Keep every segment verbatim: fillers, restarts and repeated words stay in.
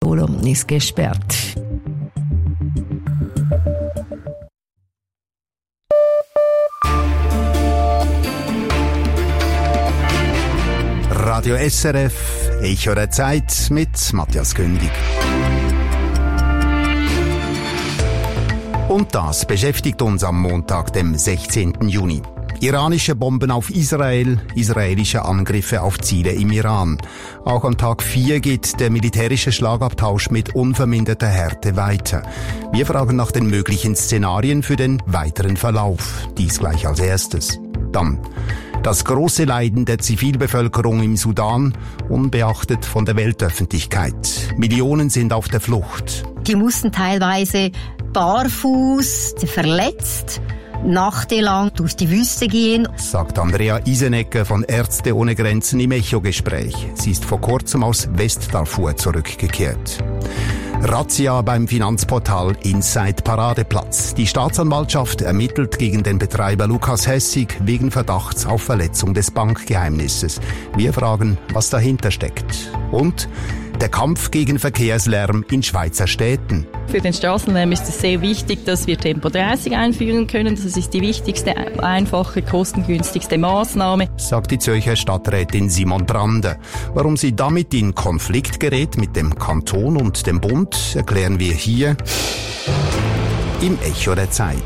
Polo ist gesperrt. Radio S R F, Echo der Zeit mit Matthias Kündig. Und das beschäftigt uns am Montag, dem sechzehnten Juni. Iranische Bomben auf Israel, israelische Angriffe auf Ziele im Iran. Auch an Tag vier geht der militärische Schlagabtausch mit unverminderter Härte weiter. Wir fragen nach den möglichen Szenarien für den weiteren Verlauf. Dies gleich als erstes. Dann das große Leiden der Zivilbevölkerung im Sudan, unbeachtet von der Weltöffentlichkeit. Millionen sind auf der Flucht. Die mussten teilweise barfuß, verletzt, nachtelang durch die Wüste gehen, sagt Andrea Isenecker von Ärzte ohne Grenzen im Echo-Gespräch. Sie ist vor kurzem aus Westdarfur zurückgekehrt. Razzia beim Finanzportal Inside Paradeplatz. Die Staatsanwaltschaft ermittelt gegen den Betreiber Lukas Hessig wegen Verdachts auf Verletzung des Bankgeheimnisses. Wir fragen, was dahinter steckt. Und der Kampf gegen Verkehrslärm in Schweizer Städten. Für den Straßenlärm ist es sehr wichtig, dass wir Tempo dreißig einführen können. Das ist die wichtigste, einfache, kostengünstigste Maßnahme, sagt die Zürcher Stadträtin Simon Brander. Warum sie damit in Konflikt gerät mit dem Kanton und dem Bund, erklären wir hier im Echo der Zeit.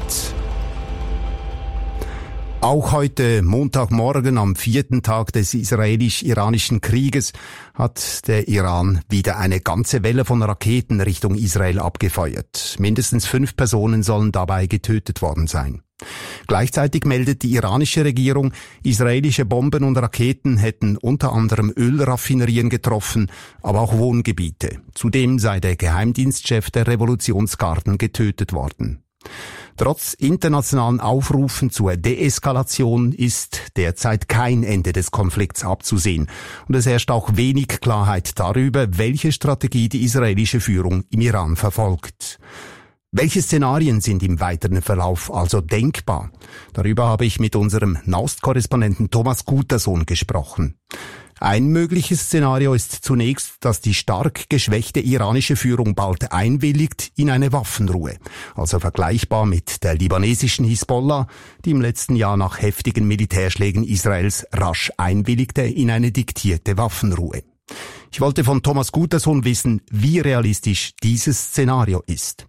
Auch heute Montagmorgen am vierten Tag des israelisch-iranischen Krieges hat der Iran wieder eine ganze Welle von Raketen Richtung Israel abgefeuert. Mindestens fünf Personen sollen dabei getötet worden sein. Gleichzeitig meldet die iranische Regierung, israelische Bomben und Raketen hätten unter anderem Ölraffinerien getroffen, aber auch Wohngebiete. Zudem sei der Geheimdienstchef der Revolutionsgarden getötet worden. Trotz internationalen Aufrufen zur Deeskalation ist derzeit kein Ende des Konflikts abzusehen. Und es herrscht auch wenig Klarheit darüber, welche Strategie die israelische Führung im Iran verfolgt. Welche Szenarien sind im weiteren Verlauf also denkbar? Darüber habe ich mit unserem Nahostkorrespondenten Thomas Gutersohn gesprochen. Ein mögliches Szenario ist zunächst, dass die stark geschwächte iranische Führung bald einwilligt in eine Waffenruhe, also vergleichbar mit der libanesischen Hisbollah, die im letzten Jahr nach heftigen Militärschlägen Israels rasch einwilligte in eine diktierte Waffenruhe. Ich wollte von Thomas Gutersohn wissen, wie realistisch dieses Szenario ist.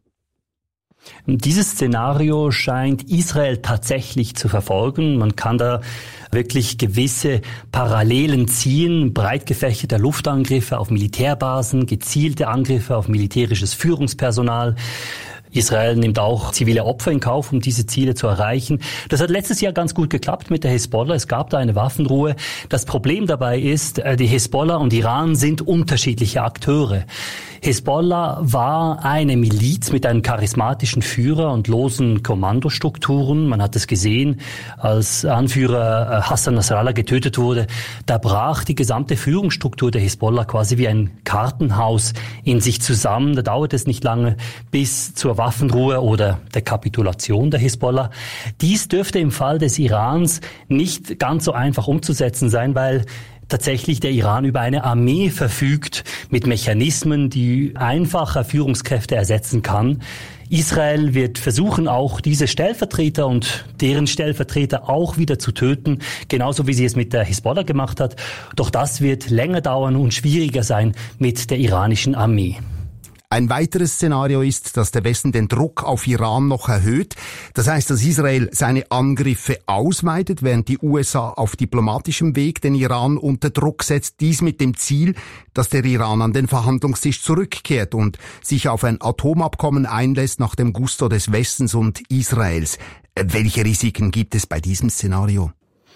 Dieses Szenario scheint Israel tatsächlich zu verfolgen. Man kann da wirklich gewisse Parallelen ziehen, breit gefächerte Luftangriffe auf Militärbasen, gezielte Angriffe auf militärisches Führungspersonal. Israel nimmt auch zivile Opfer in Kauf, um diese Ziele zu erreichen. Das hat letztes Jahr ganz gut geklappt mit der Hisbollah. Es gab da eine Waffenruhe. Das Problem dabei ist, die Hisbollah und Iran sind unterschiedliche Akteure. Hisbollah war eine Miliz mit einem charismatischen Führer und losen Kommandostrukturen. Man hat es gesehen, als Anführer Hassan Nasrallah getötet wurde. Da brach die gesamte Führungsstruktur der Hisbollah quasi wie ein Kartenhaus in sich zusammen. Da dauerte es nicht lange bis zur Waffenruhe oder der Kapitulation der Hisbollah. Dies dürfte im Fall des Irans nicht ganz so einfach umzusetzen sein, weil tatsächlich der Iran über eine Armee verfügt mit Mechanismen, die einfacher Führungskräfte ersetzen kann. Israel wird versuchen, auch diese Stellvertreter und deren Stellvertreter auch wieder zu töten, genauso wie sie es mit der Hisbollah gemacht hat. Doch das wird länger dauern und schwieriger sein mit der iranischen Armee. Ein weiteres Szenario ist, dass der Westen den Druck auf Iran noch erhöht. Das heißt, dass Israel seine Angriffe ausweitet, während die U S A auf diplomatischem Weg den Iran unter Druck setzt. Dies mit dem Ziel, dass der Iran an den Verhandlungstisch zurückkehrt und sich auf ein Atomabkommen einlässt nach dem Gusto des Westens und Israels. Welche Risiken gibt es bei diesem Szenario?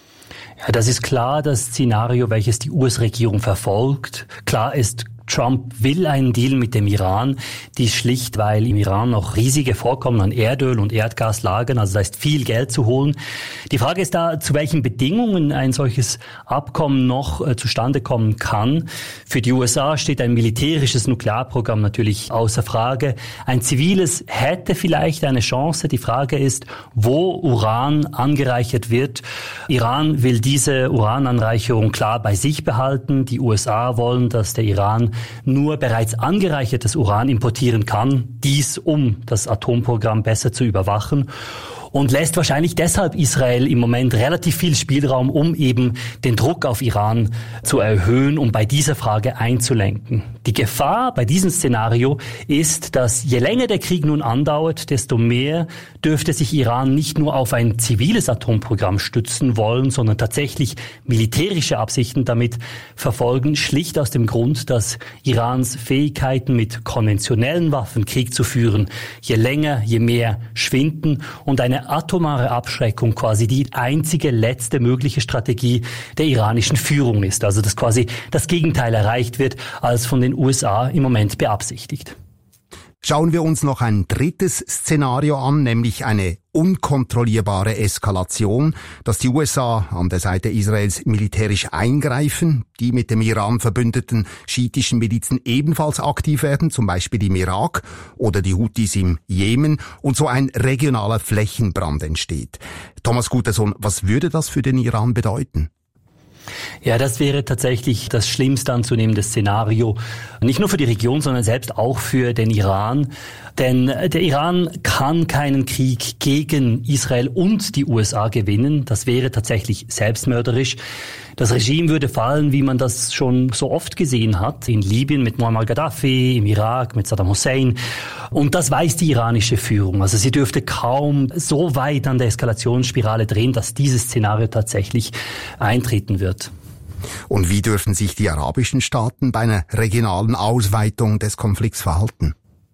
Ja, das ist klar das Szenario, welches die U S-Regierung verfolgt. Klar ist, Trump will einen Deal mit dem Iran, dies schlicht, weil im Iran noch riesige Vorkommen an Erdöl und Erdgas lagern, also da ist viel Geld zu holen. Die Frage ist da, zu welchen Bedingungen ein solches Abkommen noch äh, zustande kommen kann. Für die U S A steht ein militärisches Nuklearprogramm natürlich außer Frage. Ein ziviles hätte vielleicht eine Chance. Die Frage ist, wo Uran angereichert wird. Iran will diese Urananreicherung klar bei sich behalten. Die U S A wollen, dass der Iran nur bereits angereichertes Uran importieren kann, dies um das Atomprogramm besser zu überwachen. Und lässt wahrscheinlich deshalb Israel im Moment relativ viel Spielraum, um eben den Druck auf Iran zu erhöhen, um bei dieser Frage einzulenken. Die Gefahr bei diesem Szenario ist, dass je länger der Krieg nun andauert, desto mehr dürfte sich Iran nicht nur auf ein ziviles Atomprogramm stützen wollen, sondern tatsächlich militärische Absichten damit verfolgen, schlicht aus dem Grund, dass Irans Fähigkeiten, mit konventionellen Waffen Krieg zu führen, je länger, je mehr schwinden und eine atomare Abschreckung quasi die einzige letzte mögliche Strategie der iranischen Führung ist. Also dass quasi das Gegenteil erreicht wird, als von den U S A im Moment beabsichtigt. Schauen wir uns noch ein drittes Szenario an, nämlich eine unkontrollierbare Eskalation, dass die U S A an der Seite Israels militärisch eingreifen, die mit dem Iran verbündeten schiitischen Milizen ebenfalls aktiv werden, zum Beispiel im Irak oder die Houthis im Jemen, und so ein regionaler Flächenbrand entsteht. Thomas Gutersohn, was würde das für den Iran bedeuten? Ja, das wäre tatsächlich das schlimmste anzunehmende Szenario, nicht nur für die Region, sondern selbst auch für den Iran. Denn der Iran kann keinen Krieg gegen Israel und die U S A gewinnen. Das wäre tatsächlich selbstmörderisch. Das Regime würde fallen, wie man das schon so oft gesehen hat, in Libyen mit Muammar Gaddafi, im Irak mit Saddam Hussein. Und das weiß die iranische Führung. Also sie dürfte kaum so weit an der Eskalationsspirale drehen, dass dieses Szenario tatsächlich eintreten wird. Und wie dürfen sich die arabischen Staaten bei einer regionalen Ausweitung des Konflikts verhalten?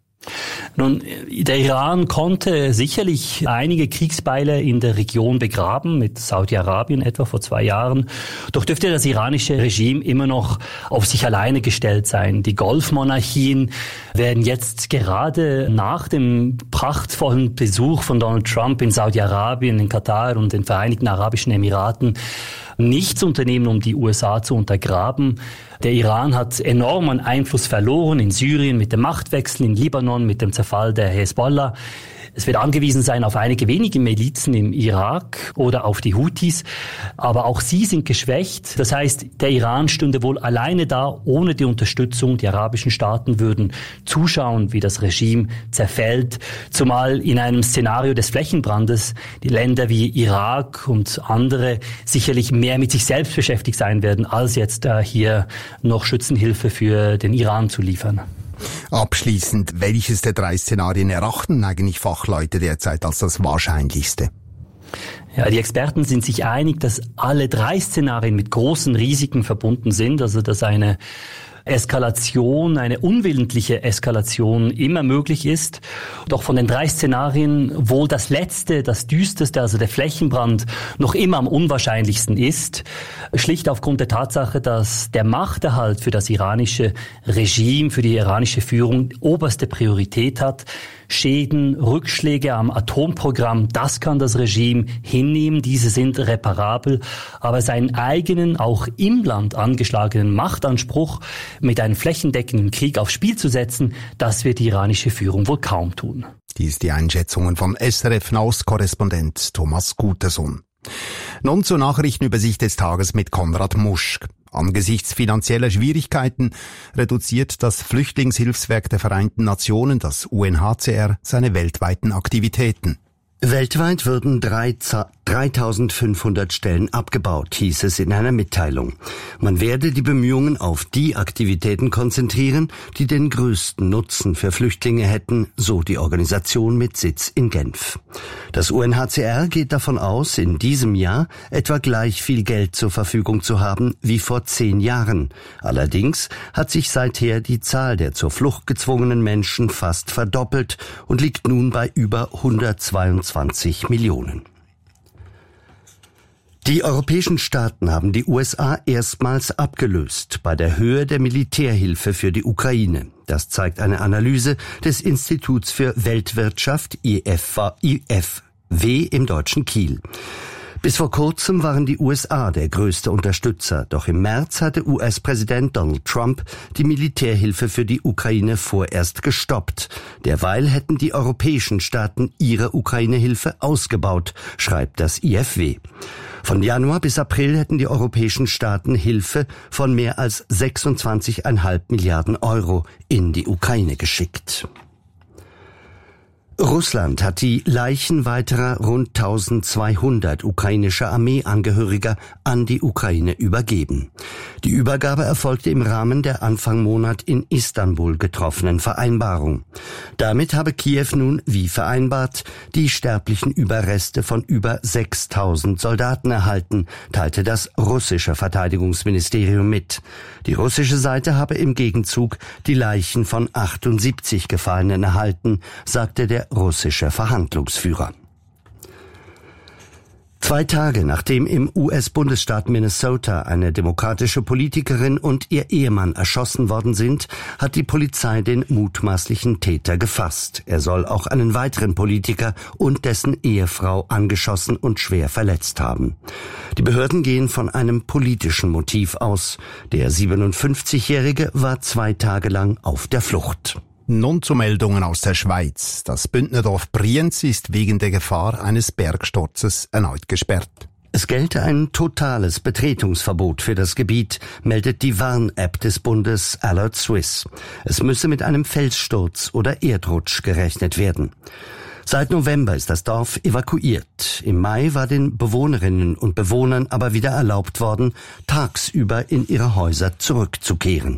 Nun, der Iran konnte sicherlich einige Kriegsbeile in der Region begraben, mit Saudi-Arabien etwa vor zwei Jahren. Doch dürfte das iranische Regime immer noch auf sich alleine gestellt sein. Die Golfmonarchien werden jetzt gerade nach dem prachtvollen Besuch von Donald Trump in Saudi-Arabien, in Katar und den Vereinigten Arabischen Emiraten nichts unternehmen, um die U S A zu untergraben. Der Iran hat enorm an Einfluss verloren in Syrien mit dem Machtwechsel, in Libanon mit dem Zerfall der Hezbollah. Es wird angewiesen sein auf einige wenige Milizen im Irak oder auf die Houthis, aber auch sie sind geschwächt. Das heißt, der Iran stünde wohl alleine da, ohne die Unterstützung. Die arabischen Staaten würden zuschauen, wie das Regime zerfällt, zumal in einem Szenario des Flächenbrandes die Länder wie Irak und andere sicherlich mehr mit sich selbst beschäftigt sein werden, als jetzt äh, hier noch Schützenhilfe für den Iran zu liefern. Abschließend, welches der drei Szenarien erachten eigentlich Fachleute derzeit als das wahrscheinlichste? Ja, die Experten sind sich einig, dass alle drei Szenarien mit großen Risiken verbunden sind, also dass eine Eskalation, eine unwillentliche Eskalation immer möglich ist. Doch von den drei Szenarien wohl das letzte, das düsterste, also der Flächenbrand, noch immer am unwahrscheinlichsten ist. Schlicht aufgrund der Tatsache, dass der Machterhalt für das iranische Regime, für die iranische Führung oberste Priorität hat. Schäden, Rückschläge am Atomprogramm, das kann das Regime hinnehmen, diese sind reparabel, aber seinen eigenen, auch im Land angeschlagenen Machtanspruch mit einem flächendeckenden Krieg aufs Spiel zu setzen, das wird die iranische Führung wohl kaum tun. Dies die Einschätzungen von S R F-Nahostkorrespondent Thomas Gutersohn. Nun zur Nachrichtenübersicht des Tages mit Konrad Muschk. Angesichts finanzieller Schwierigkeiten reduziert das Flüchtlingshilfswerk der Vereinten Nationen, das U N H C R, seine weltweiten Aktivitäten. Weltweit würden dreitausendfünfhundert Stellen abgebaut, hieß es in einer Mitteilung. Man werde die Bemühungen auf die Aktivitäten konzentrieren, die den größten Nutzen für Flüchtlinge hätten, so die Organisation mit Sitz in Genf. Das U N H C R geht davon aus, in diesem Jahr etwa gleich viel Geld zur Verfügung zu haben wie vor zehn Jahren. Allerdings hat sich seither die Zahl der zur Flucht gezwungenen Menschen fast verdoppelt und liegt nun bei über hundertzweiundzwanzig Millionen. Die europäischen Staaten haben die U S A erstmals abgelöst bei der Höhe der Militärhilfe für die Ukraine. Das zeigt eine Analyse des Instituts für Weltwirtschaft I F W im deutschen Kiel. Bis vor kurzem waren die U S A der größte Unterstützer, doch im März hatte U S-Präsident Donald Trump die Militärhilfe für die Ukraine vorerst gestoppt. Derweil hätten die europäischen Staaten ihre Ukraine-Hilfe ausgebaut, schreibt das I F W. Von Januar bis April hätten die europäischen Staaten Hilfe von mehr als sechsundzwanzig Komma fünf Milliarden Euro in die Ukraine geschickt. Russland hat die Leichen weiterer rund eintausendzweihundert ukrainischer Armeeangehöriger an die Ukraine übergeben. Die Übergabe erfolgte im Rahmen der Anfang Monat in Istanbul getroffenen Vereinbarung. Damit habe Kiew nun, wie vereinbart, die sterblichen Überreste von über sechstausend Soldaten erhalten, teilte das russische Verteidigungsministerium mit. Die russische Seite habe im Gegenzug die Leichen von achtundsiebzig Gefallenen erhalten, sagte der russische Verhandlungsführer. Zwei Tage nachdem im U S-Bundesstaat Minnesota eine demokratische Politikerin und ihr Ehemann erschossen worden sind, hat die Polizei den mutmaßlichen Täter gefasst. Er soll auch einen weiteren Politiker und dessen Ehefrau angeschossen und schwer verletzt haben. Die Behörden gehen von einem politischen Motiv aus. Der siebenundfünfzigjährige war zwei Tage lang auf der Flucht. Nun zu Meldungen aus der Schweiz. Das Bündnerdorf Brienz ist wegen der Gefahr eines Bergsturzes erneut gesperrt. Es gelte ein totales Betretungsverbot für das Gebiet, meldet die Warn-App des Bundes Alert Swiss. Es müsse mit einem Felssturz oder Erdrutsch gerechnet werden. Seit November ist das Dorf evakuiert. Im Mai war den Bewohnerinnen und Bewohnern aber wieder erlaubt worden, tagsüber in ihre Häuser zurückzukehren.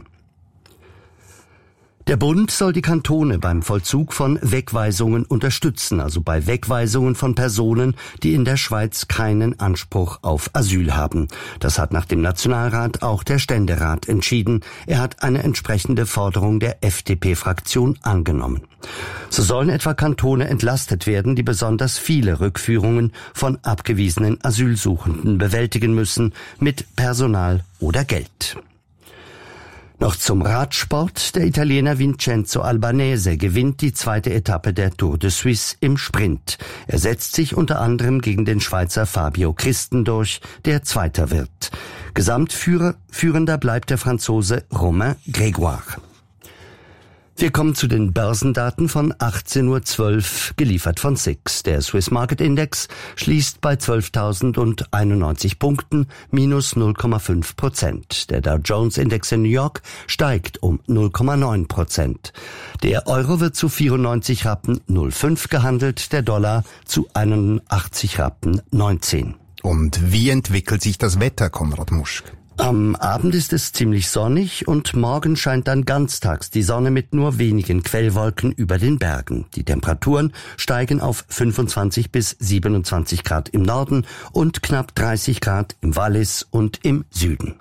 Der Bund soll die Kantone beim Vollzug von Wegweisungen unterstützen, also bei Wegweisungen von Personen, die in der Schweiz keinen Anspruch auf Asyl haben. Das hat nach dem Nationalrat auch der Ständerat entschieden. Er hat eine entsprechende Forderung der F D P-Fraktion angenommen. So sollen etwa Kantone entlastet werden, die besonders viele Rückführungen von abgewiesenen Asylsuchenden bewältigen müssen, mit Personal oder Geld. Noch zum Radsport. Der Italiener Vincenzo Albanese gewinnt die zweite Etappe der Tour de Suisse im Sprint. Er setzt sich unter anderem gegen den Schweizer Fabio Christen durch, der Zweiter wird. Gesamtführer, führender bleibt der Franzose Romain Grégoire. Wir kommen zu den Börsendaten von achtzehn Uhr zwölf, geliefert von S I X. Der Swiss Market Index schließt bei zwölftausendeinundneunzig Punkten, minus null Komma fünf Prozent. Der Dow Jones Index in New York steigt um null Komma neun Prozent. Der Euro wird zu vierundneunzig Rappen null Komma fünf gehandelt, der Dollar zu einundachtzig Rappen neunzehn. Und wie entwickelt sich das Wetter, Konrad Muschk? Am Abend ist es ziemlich sonnig und morgen scheint dann ganztags die Sonne mit nur wenigen Quellwolken über den Bergen. Die Temperaturen steigen auf fünfundzwanzig bis siebenundzwanzig Grad im Norden und knapp dreißig Grad im Wallis und im Süden.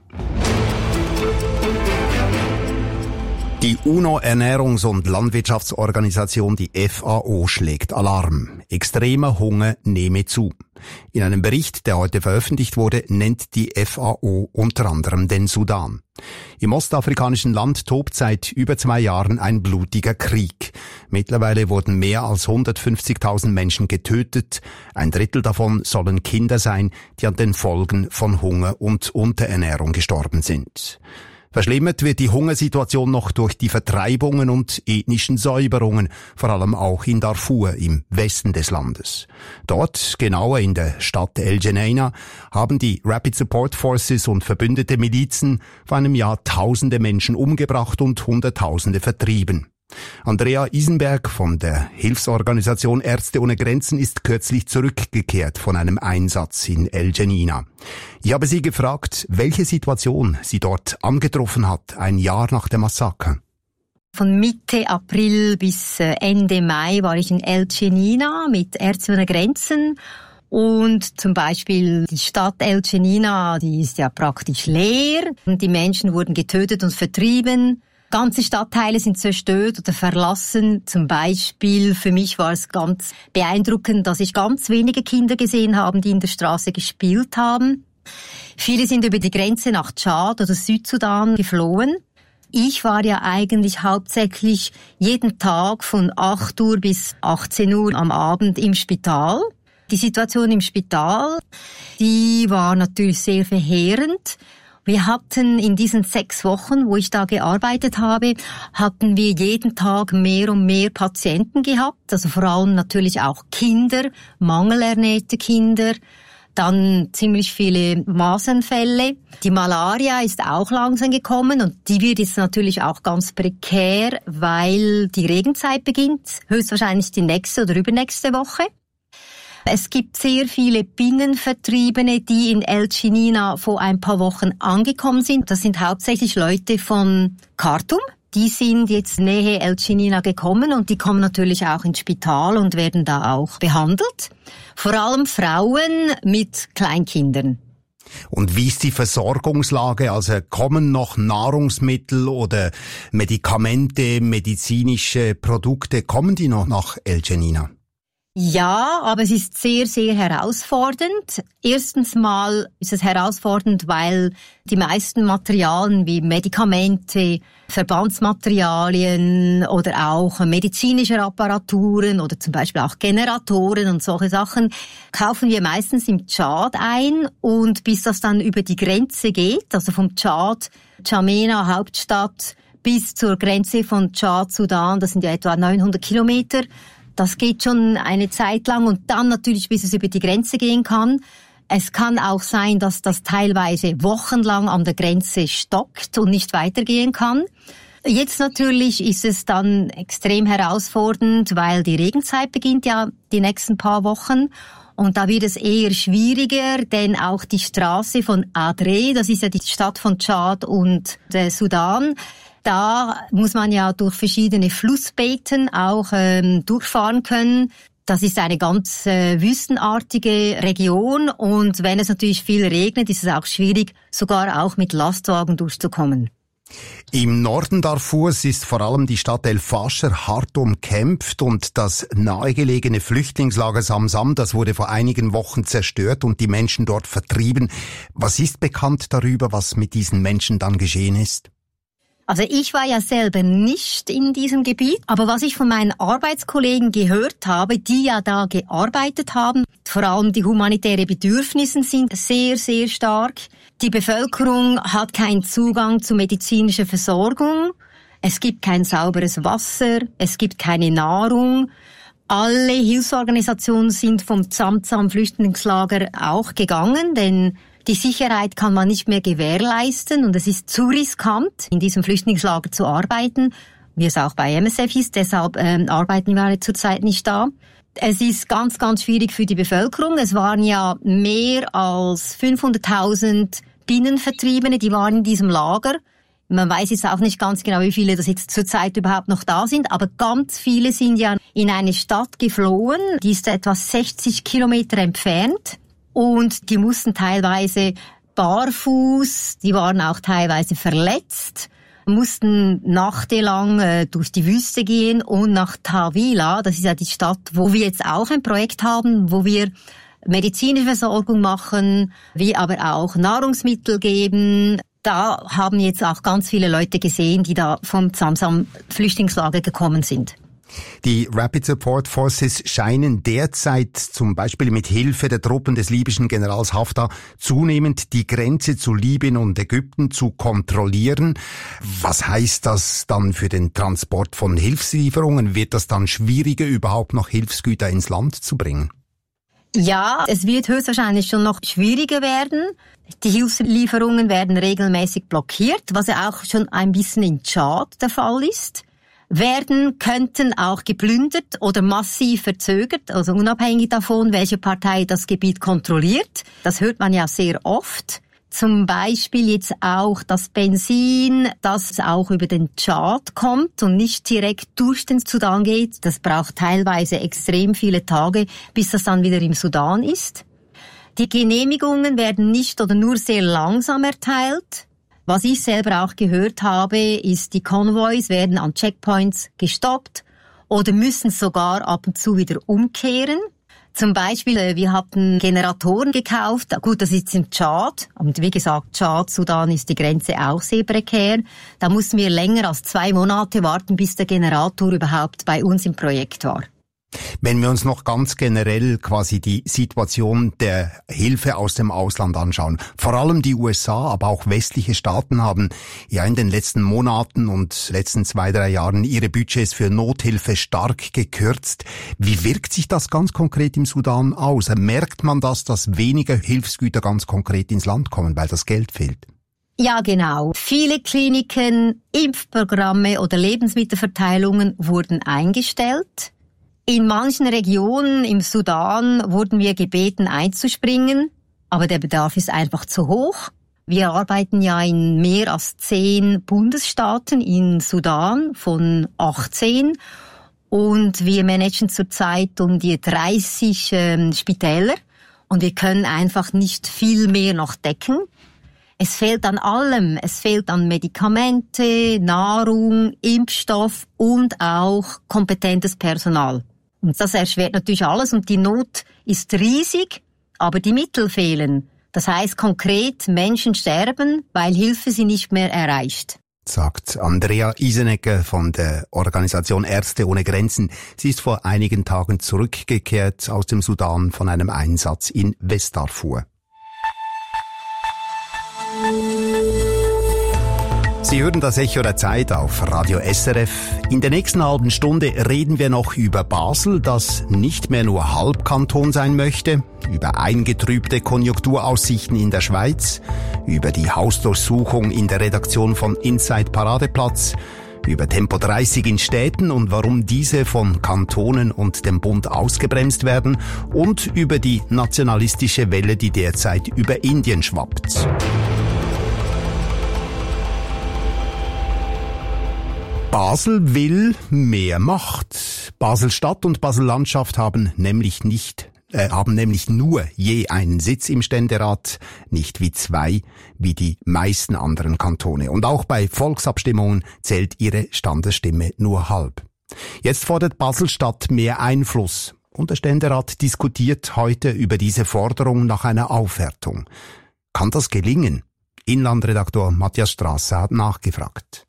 Die UNO-Ernährungs- und Landwirtschaftsorganisation, die F A O, schlägt Alarm. Extremer Hunger nehme zu. In einem Bericht, der heute veröffentlicht wurde, nennt die F A O unter anderem den Sudan. Im ostafrikanischen Land tobt seit über zwei Jahren ein blutiger Krieg. Mittlerweile wurden mehr als hundertfünfzigtausend Menschen getötet. Ein Drittel davon sollen Kinder sein, die an den Folgen von Hunger und Unterernährung gestorben sind. Verschlimmert wird die Hungersituation noch durch die Vertreibungen und ethnischen Säuberungen, vor allem auch in Darfur im Westen des Landes. Dort, genauer in der Stadt El Geneina, haben die Rapid Support Forces und verbündete Milizen vor einem Jahr tausende Menschen umgebracht und Hunderttausende vertrieben. Andrea Isenberg von der Hilfsorganisation Ärzte ohne Grenzen ist kürzlich zurückgekehrt von einem Einsatz in El Geneina. Ich habe sie gefragt, welche Situation sie dort angetroffen hat, ein Jahr nach dem Massaker. Von Mitte April bis Ende Mai war ich in El Geneina mit Ärzte ohne Grenzen. Und zum Beispiel die Stadt El Geneina, die ist ja praktisch leer. Und die Menschen wurden getötet und vertrieben. Ganze Stadtteile sind zerstört oder verlassen. Zum Beispiel für mich war es ganz beeindruckend, dass ich ganz wenige Kinder gesehen habe, die in der Straße gespielt haben. Viele sind über die Grenze nach Tschad oder Südsudan geflohen. Ich war ja eigentlich hauptsächlich jeden Tag von acht Uhr bis achtzehn Uhr am Abend im Spital. Die Situation im Spital, die war natürlich sehr verheerend. Wir hatten in diesen sechs Wochen, wo ich da gearbeitet habe, hatten wir jeden Tag mehr und mehr Patienten gehabt. Also vor allem natürlich auch Kinder, mangelernährte Kinder, dann ziemlich viele Masernfälle. Die Malaria ist auch langsam gekommen und die wird jetzt natürlich auch ganz prekär, weil die Regenzeit beginnt, höchstwahrscheinlich die nächste oder übernächste Woche. Es gibt sehr viele Binnenvertriebene, die in El Cinina vor ein paar Wochen angekommen sind. Das sind hauptsächlich Leute von Khartoum. Die sind jetzt nähe El Cinina gekommen und die kommen natürlich auch ins Spital und werden da auch behandelt. Vor allem Frauen mit Kleinkindern. Und wie ist die Versorgungslage? Also kommen noch Nahrungsmittel oder Medikamente, medizinische Produkte, kommen die noch nach El Cinina? Ja, aber es ist sehr, sehr herausfordernd. Erstens mal ist es herausfordernd, weil die meisten Materialien wie Medikamente, Verbandsmaterialien oder auch medizinische Apparaturen oder zum Beispiel auch Generatoren und solche Sachen kaufen wir meistens im Tschad ein und bis das dann über die Grenze geht, also vom Tschad, N'Djamena, Hauptstadt, bis zur Grenze von Tschad, Sudan, das sind ja etwa neunhundert Kilometer, das geht schon eine Zeit lang und dann natürlich, bis es über die Grenze gehen kann. Es kann auch sein, dass das teilweise wochenlang an der Grenze stockt und nicht weitergehen kann. Jetzt natürlich ist es dann extrem herausfordernd, weil die Regenzeit beginnt ja die nächsten paar Wochen. Und da wird es eher schwieriger, denn auch die Straße von Adre, das ist ja die Stadt von Tschad und der Sudan, da muss man ja durch verschiedene Flussbeeten auch ähm, durchfahren können. Das ist eine ganz äh, wüstenartige Region und wenn es natürlich viel regnet, ist es auch schwierig, sogar auch mit Lastwagen durchzukommen. Im Norden Darfurs ist vor allem die Stadt El Fasher hart umkämpft und das nahegelegene Flüchtlingslager Samsam, das wurde vor einigen Wochen zerstört und die Menschen dort vertrieben. Was ist bekannt darüber, was mit diesen Menschen dann geschehen ist? Also ich war ja selber nicht in diesem Gebiet, aber was ich von meinen Arbeitskollegen gehört habe, die ja da gearbeitet haben, vor allem die humanitären Bedürfnisse sind sehr, sehr stark. Die Bevölkerung hat keinen Zugang zu medizinischer Versorgung, es gibt kein sauberes Wasser, es gibt keine Nahrung. Alle Hilfsorganisationen sind vom Zamzam-Flüchtlingslager auch gegangen, denn die Sicherheit kann man nicht mehr gewährleisten und es ist zu riskant, in diesem Flüchtlingslager zu arbeiten, wie es auch bei M S F ist, deshalb ähm, arbeiten wir zurzeit nicht da. Es ist ganz, ganz schwierig für die Bevölkerung. Es waren ja mehr als fünfhunderttausend Binnenvertriebene, die waren in diesem Lager. Man weiß jetzt auch nicht ganz genau, wie viele das jetzt zurzeit überhaupt noch da sind, aber ganz viele sind ja in eine Stadt geflohen, die ist etwa sechzig Kilometer entfernt. Und die mussten teilweise barfuß, die waren auch teilweise verletzt, mussten nachtelang äh, durch die Wüste gehen und nach Tawila, das ist ja die Stadt, wo wir jetzt auch ein Projekt haben, wo wir medizinische Versorgung machen, wie aber auch Nahrungsmittel geben. Da haben jetzt auch ganz viele Leute gesehen, die da vom Zamzam-Flüchtlingslager gekommen sind. Die Rapid Support Forces scheinen derzeit zum Beispiel mit Hilfe der Truppen des libyschen Generals Haftar zunehmend die Grenze zu Libyen und Ägypten zu kontrollieren. Was heißt das dann für den Transport von Hilfslieferungen? Wird das dann schwieriger, überhaupt noch Hilfsgüter ins Land zu bringen? Ja, es wird höchstwahrscheinlich schon noch schwieriger werden. Die Hilfslieferungen werden regelmäßig blockiert, was ja auch schon ein bisschen in Tschad der Fall ist. Werden, könnten auch geplündert oder massiv verzögert, also unabhängig davon, welche Partei das Gebiet kontrolliert. Das hört man ja sehr oft. Zum Beispiel jetzt auch das Benzin, das auch über den Tschad kommt und nicht direkt durch den Sudan geht. Das braucht teilweise extrem viele Tage, bis das dann wieder im Sudan ist. Die Genehmigungen werden nicht oder nur sehr langsam erteilt. Was ich selber auch gehört habe, ist, die Konvois werden an Checkpoints gestoppt oder müssen sogar ab und zu wieder umkehren. Zum Beispiel, wir hatten Generatoren gekauft. Gut, das ist im Tschad. Und wie gesagt, Tschad, Sudan ist die Grenze auch sehr prekär. Da mussten wir länger als zwei Monate warten, bis der Generator überhaupt bei uns im Projekt war. Wenn wir uns noch ganz generell quasi die Situation der Hilfe aus dem Ausland anschauen, vor allem die U S A, aber auch westliche Staaten haben ja in den letzten Monaten und letzten zwei, drei Jahren ihre Budgets für Nothilfe stark gekürzt. Wie wirkt sich das ganz konkret im Sudan aus? Merkt man das, dass weniger Hilfsgüter ganz konkret ins Land kommen, weil das Geld fehlt? Ja, genau. Viele Kliniken, Impfprogramme oder Lebensmittelverteilungen wurden eingestellt. In manchen Regionen im Sudan wurden wir gebeten einzuspringen, aber der Bedarf ist einfach zu hoch. Wir arbeiten ja in mehr als zehn Bundesstaaten in Sudan von achtzehn und wir managen zurzeit um die dreißig ähm, Spitäler und wir können einfach nicht viel mehr noch decken. Es fehlt an allem. Es fehlt an Medikamente, Nahrung, Impfstoff und auch kompetentes Personal. Und das erschwert natürlich alles und die Not ist riesig, aber die Mittel fehlen. Das heißt konkret, Menschen sterben, weil Hilfe sie nicht mehr erreicht. Sagt Andrea Isenegger von der Organisation Ärzte ohne Grenzen. Sie ist vor einigen Tagen zurückgekehrt aus dem Sudan von einem Einsatz in Westdarfur. Sie hören das Echo der Zeit auf Radio S R F. In der nächsten halben Stunde reden wir noch über Basel, das nicht mehr nur Halbkanton sein möchte, über eingetrübte Konjunkturaussichten in der Schweiz, über die Hausdurchsuchung in der Redaktion von Inside Paradeplatz, über Tempo dreißig in Städten und warum diese von Kantonen und dem Bund ausgebremst werden und über die nationalistische Welle, die derzeit über Indien schwappt. Basel will mehr Macht. Basel-Stadt und Basel-Landschaft haben nämlich nicht, äh, haben nämlich nur je einen Sitz im Ständerat, nicht wie zwei, wie die meisten anderen Kantone. Und auch bei Volksabstimmungen zählt ihre Standesstimme nur halb. Jetzt fordert Basel-Stadt mehr Einfluss. Und der Ständerat diskutiert heute über diese Forderung nach einer Aufwertung. Kann das gelingen? Inlandredaktor Matthias Strasser hat nachgefragt.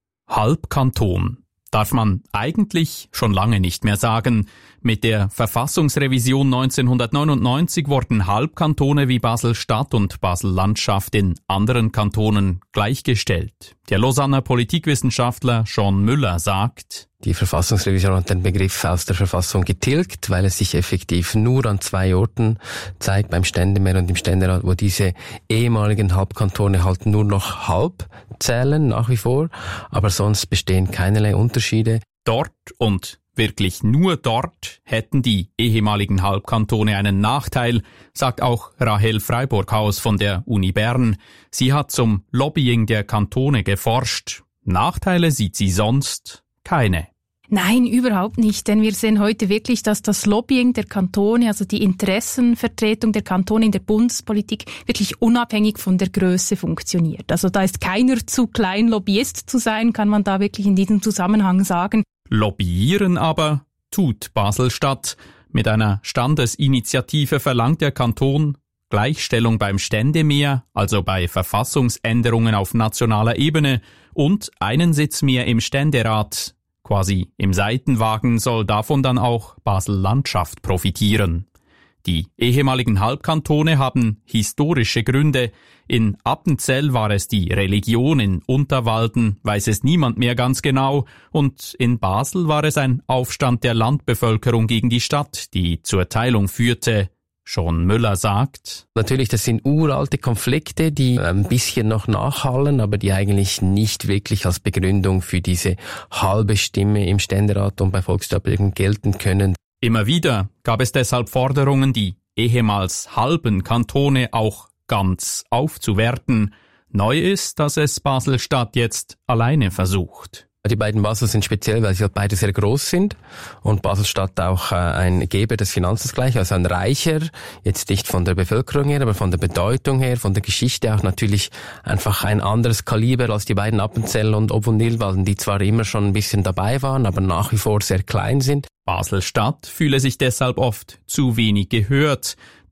Halbkanton darf man eigentlich schon lange nicht mehr sagen. Mit der Verfassungsrevision neunzehnhundertneunundneunzig wurden Halbkantone wie Basel-Stadt und Basel-Landschaft in anderen Kantonen gleichgestellt. Der Lausanner Politikwissenschaftler Sean Müller sagt: Die Verfassungsrevision hat den Begriff aus der Verfassung getilgt, weil es sich effektiv nur an zwei Orten zeigt, beim Ständemeer und im Ständerat, wo diese ehemaligen Halbkantone halt nur noch halb zählen, nach wie vor, aber sonst bestehen keinerlei Unterschiede. Dort und wirklich nur dort hätten die ehemaligen Halbkantone einen Nachteil, sagt auch Rahel Freiburghaus von der Uni Bern. Sie hat zum Lobbying der Kantone geforscht. Nachteile sieht sie sonst keine. Nein, überhaupt nicht, denn wir sehen heute wirklich, dass das Lobbying der Kantone, also die Interessenvertretung der Kantone in der Bundespolitik wirklich unabhängig von der Größe funktioniert. Also da ist keiner zu klein, Lobbyist zu sein, kann man da wirklich in diesem Zusammenhang sagen. Lobbyieren aber tut Basel-Stadt. Mit einer Standesinitiative verlangt der Kanton Gleichstellung beim Ständemeer, also bei Verfassungsänderungen auf nationaler Ebene, und einen Sitz mehr im Ständerat. Quasi im Seitenwagen soll davon dann auch Basel-Landschaft profitieren. Die ehemaligen Halbkantone haben historische Gründe. In Appenzell war es die Religion, in Unterwalden weiß es niemand mehr ganz genau, und in Basel war es ein Aufstand der Landbevölkerung gegen die Stadt, die zur Teilung führte. Sean Müller sagt: Natürlich, das sind uralte Konflikte, die ein bisschen noch nachhallen, aber die eigentlich nicht wirklich als Begründung für diese halbe Stimme im Ständerat und bei Volksabstimmungen gelten können. Immer wieder gab es deshalb Forderungen, die ehemals halben Kantone auch ganz aufzuwerten. Neu ist, dass es Basel-Stadt jetzt alleine versucht. Die beiden Basel sind speziell, weil sie halt beide sehr groß sind und Basel-Stadt auch äh, ein Geber des Finanzausgleichs, also ein Reicher, jetzt nicht von der Bevölkerung her, aber von der Bedeutung her, von der Geschichte auch natürlich einfach ein anderes Kaliber als die beiden Appenzell und Ob- und Nilwalden, die zwar immer schon ein bisschen dabei waren, aber nach wie vor sehr klein sind. Basel-Stadt fühle sich deshalb oft zu wenig gehört.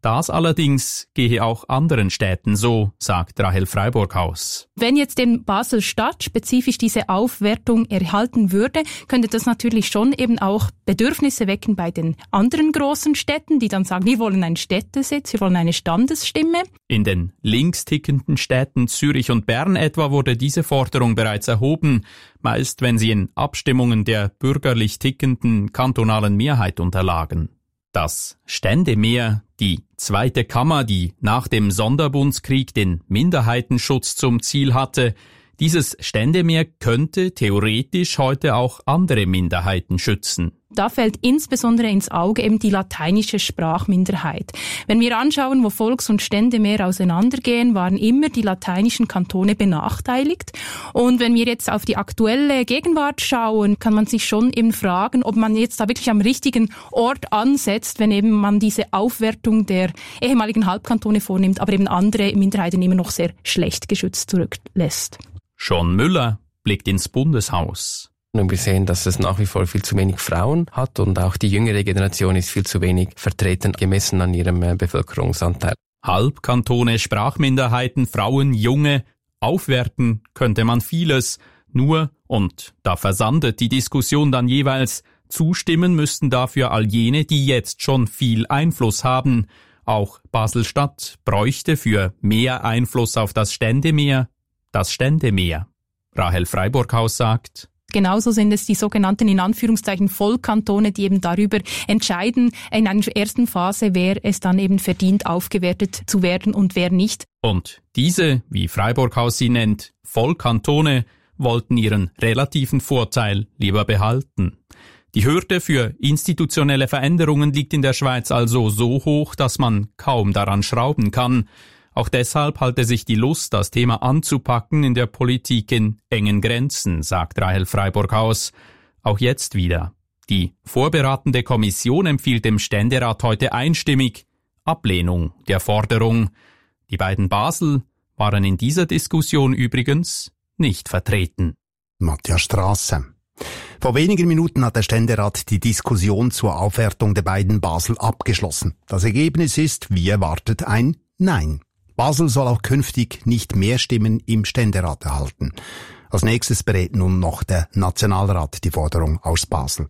Das allerdings gehe auch anderen Städten so, sagt Rahel Freiburghaus. Wenn jetzt in Basel-Stadt spezifisch diese Aufwertung erhalten würde, könnte das natürlich schon eben auch Bedürfnisse wecken bei den anderen großen Städten, die dann sagen, wir wollen einen Städtesitz, wir wollen eine Standesstimme. In den links tickenden Städten Zürich und Bern etwa wurde diese Forderung bereits erhoben, meist wenn sie in Abstimmungen der bürgerlich tickenden kantonalen Mehrheit unterlagen. Das Ständemeer, die zweite Kammer, die nach dem Sonderbundskrieg den Minderheitenschutz zum Ziel hatte, dieses Ständemeer könnte theoretisch heute auch andere Minderheiten schützen. Da fällt insbesondere ins Auge eben die lateinische Sprachminderheit. Wenn wir anschauen, wo Volks- und Ständemeer auseinandergehen, waren immer die lateinischen Kantone benachteiligt. Und wenn wir jetzt auf die aktuelle Gegenwart schauen, kann man sich schon eben fragen, ob man jetzt da wirklich am richtigen Ort ansetzt, wenn eben man diese Aufwertung der ehemaligen Halbkantone vornimmt, aber eben andere Minderheiten immer noch sehr schlecht geschützt zurücklässt. Sean Müller blickt ins Bundeshaus. Und wir sehen, dass es nach wie vor viel zu wenig Frauen hat und auch die jüngere Generation ist viel zu wenig vertreten, gemessen an ihrem äh, Bevölkerungsanteil. Halbkantone, Sprachminderheiten, Frauen, Junge, aufwerten könnte man vieles. Nur, und da versandet die Diskussion dann jeweils, zustimmen müssten dafür all jene, die jetzt schon viel Einfluss haben. Auch Basel-Stadt bräuchte für mehr Einfluss auf das Ständemeer das Ständemeer. Rahel Freiburghaus sagt, genauso sind es die sogenannten, in Anführungszeichen, Vollkantone, die eben darüber entscheiden, in einer ersten Phase, wer es dann eben verdient, aufgewertet zu werden und wer nicht. Und diese, wie Freiburghaus sie nennt, Vollkantone, wollten ihren relativen Vorteil lieber behalten. Die Hürde für institutionelle Veränderungen liegt in der Schweiz also so hoch, dass man kaum daran schrauben kann. Auch deshalb halte sich die Lust, das Thema anzupacken, in der Politik in engen Grenzen, sagt Rahel Freiburghaus. Auch jetzt wieder. Die vorberatende Kommission empfiehlt dem Ständerat heute einstimmig Ablehnung der Forderung. Die beiden Basel waren in dieser Diskussion übrigens nicht vertreten. Matthias Strasse. Vor wenigen Minuten hat der Ständerat die Diskussion zur Aufwertung der beiden Basel abgeschlossen. Das Ergebnis ist, wie erwartet, ein Nein. Basel soll auch künftig nicht mehr Stimmen im Ständerat erhalten. Als nächstes berät nun noch der Nationalrat die Forderung aus Basel.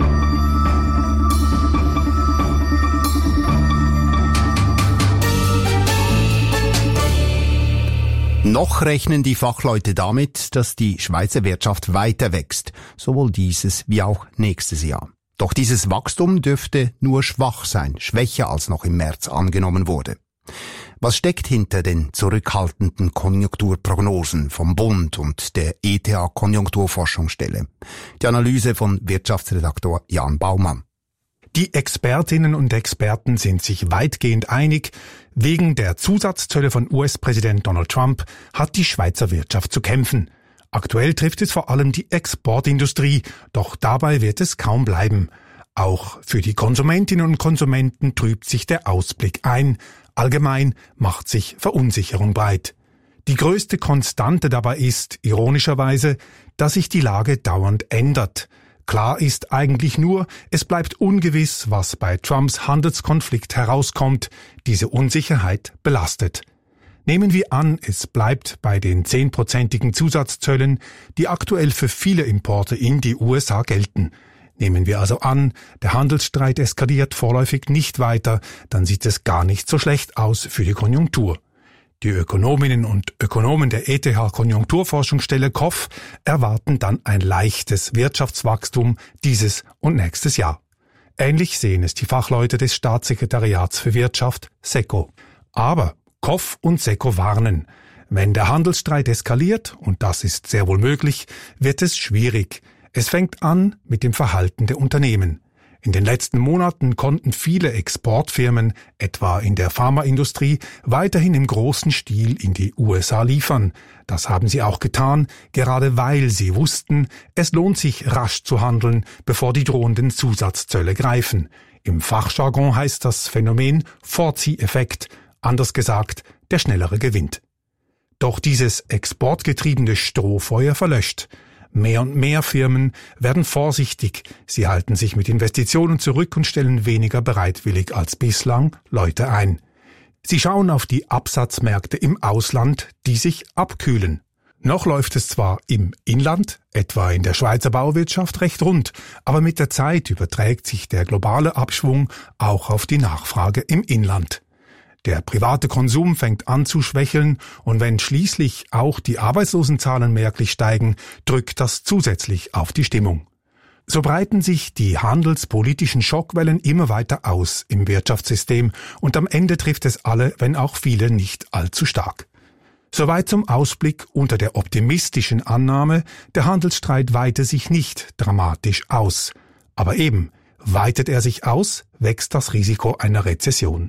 Noch rechnen die Fachleute damit, dass die Schweizer Wirtschaft weiter wächst, sowohl dieses wie auch nächstes Jahr. Doch dieses Wachstum dürfte nur schwach sein, schwächer als noch im März angenommen wurde. Was steckt hinter den zurückhaltenden Konjunkturprognosen vom Bund und der E T H-Konjunkturforschungsstelle? Die Analyse von Wirtschaftsredaktor Jan Baumann. Die Expertinnen und Experten sind sich weitgehend einig, wegen der Zusatzzölle von U S-Präsident Donald Trump hat die Schweizer Wirtschaft zu kämpfen. Aktuell trifft es vor allem die Exportindustrie, doch dabei wird es kaum bleiben. Auch für die Konsumentinnen und Konsumenten trübt sich der Ausblick ein. Allgemein macht sich Verunsicherung breit. Die größte Konstante dabei ist, ironischerweise, dass sich die Lage dauernd ändert. Klar ist eigentlich nur, es bleibt ungewiss, was bei Trumps Handelskonflikt herauskommt. Diese Unsicherheit belastet. Nehmen wir an, es bleibt bei den zehnprozentigen Zusatzzöllen, die aktuell für viele Importe in die U S A gelten. Nehmen wir also an, der Handelsstreit eskaliert vorläufig nicht weiter, dann sieht es gar nicht so schlecht aus für die Konjunktur. Die Ökonominnen und Ökonomen der E T H-Konjunkturforschungsstelle K O F erwarten dann ein leichtes Wirtschaftswachstum dieses und nächstes Jahr. Ähnlich sehen es die Fachleute des Staatssekretariats für Wirtschaft, SECO. Aber K O F und SECO warnen. Wenn der Handelsstreit eskaliert, und das ist sehr wohl möglich, wird es schwierig. Es fängt an mit dem Verhalten der Unternehmen. In den letzten Monaten konnten viele Exportfirmen, etwa in der Pharmaindustrie, weiterhin im großen Stil in die U S A liefern. Das haben sie auch getan, gerade weil sie wussten, es lohnt sich rasch zu handeln, bevor die drohenden Zusatzzölle greifen. Im Fachjargon heißt das Phänomen Vorzieheffekt, anders gesagt, der Schnellere gewinnt. Doch dieses exportgetriebene Strohfeuer verlöscht. Mehr und mehr Firmen werden vorsichtig, sie halten sich mit Investitionen zurück und stellen weniger bereitwillig als bislang Leute ein. Sie schauen auf die Absatzmärkte im Ausland, die sich abkühlen. Noch läuft es zwar im Inland, etwa in der Schweizer Bauwirtschaft, recht rund, aber mit der Zeit überträgt sich der globale Abschwung auch auf die Nachfrage im Inland. Der private Konsum fängt an zu schwächeln und wenn schließlich auch die Arbeitslosenzahlen merklich steigen, drückt das zusätzlich auf die Stimmung. So breiten sich die handelspolitischen Schockwellen immer weiter aus im Wirtschaftssystem und am Ende trifft es alle, wenn auch viele nicht allzu stark. Soweit zum Ausblick unter der optimistischen Annahme, der Handelsstreit weite sich nicht dramatisch aus. Aber eben, weitet er sich aus, wächst das Risiko einer Rezession.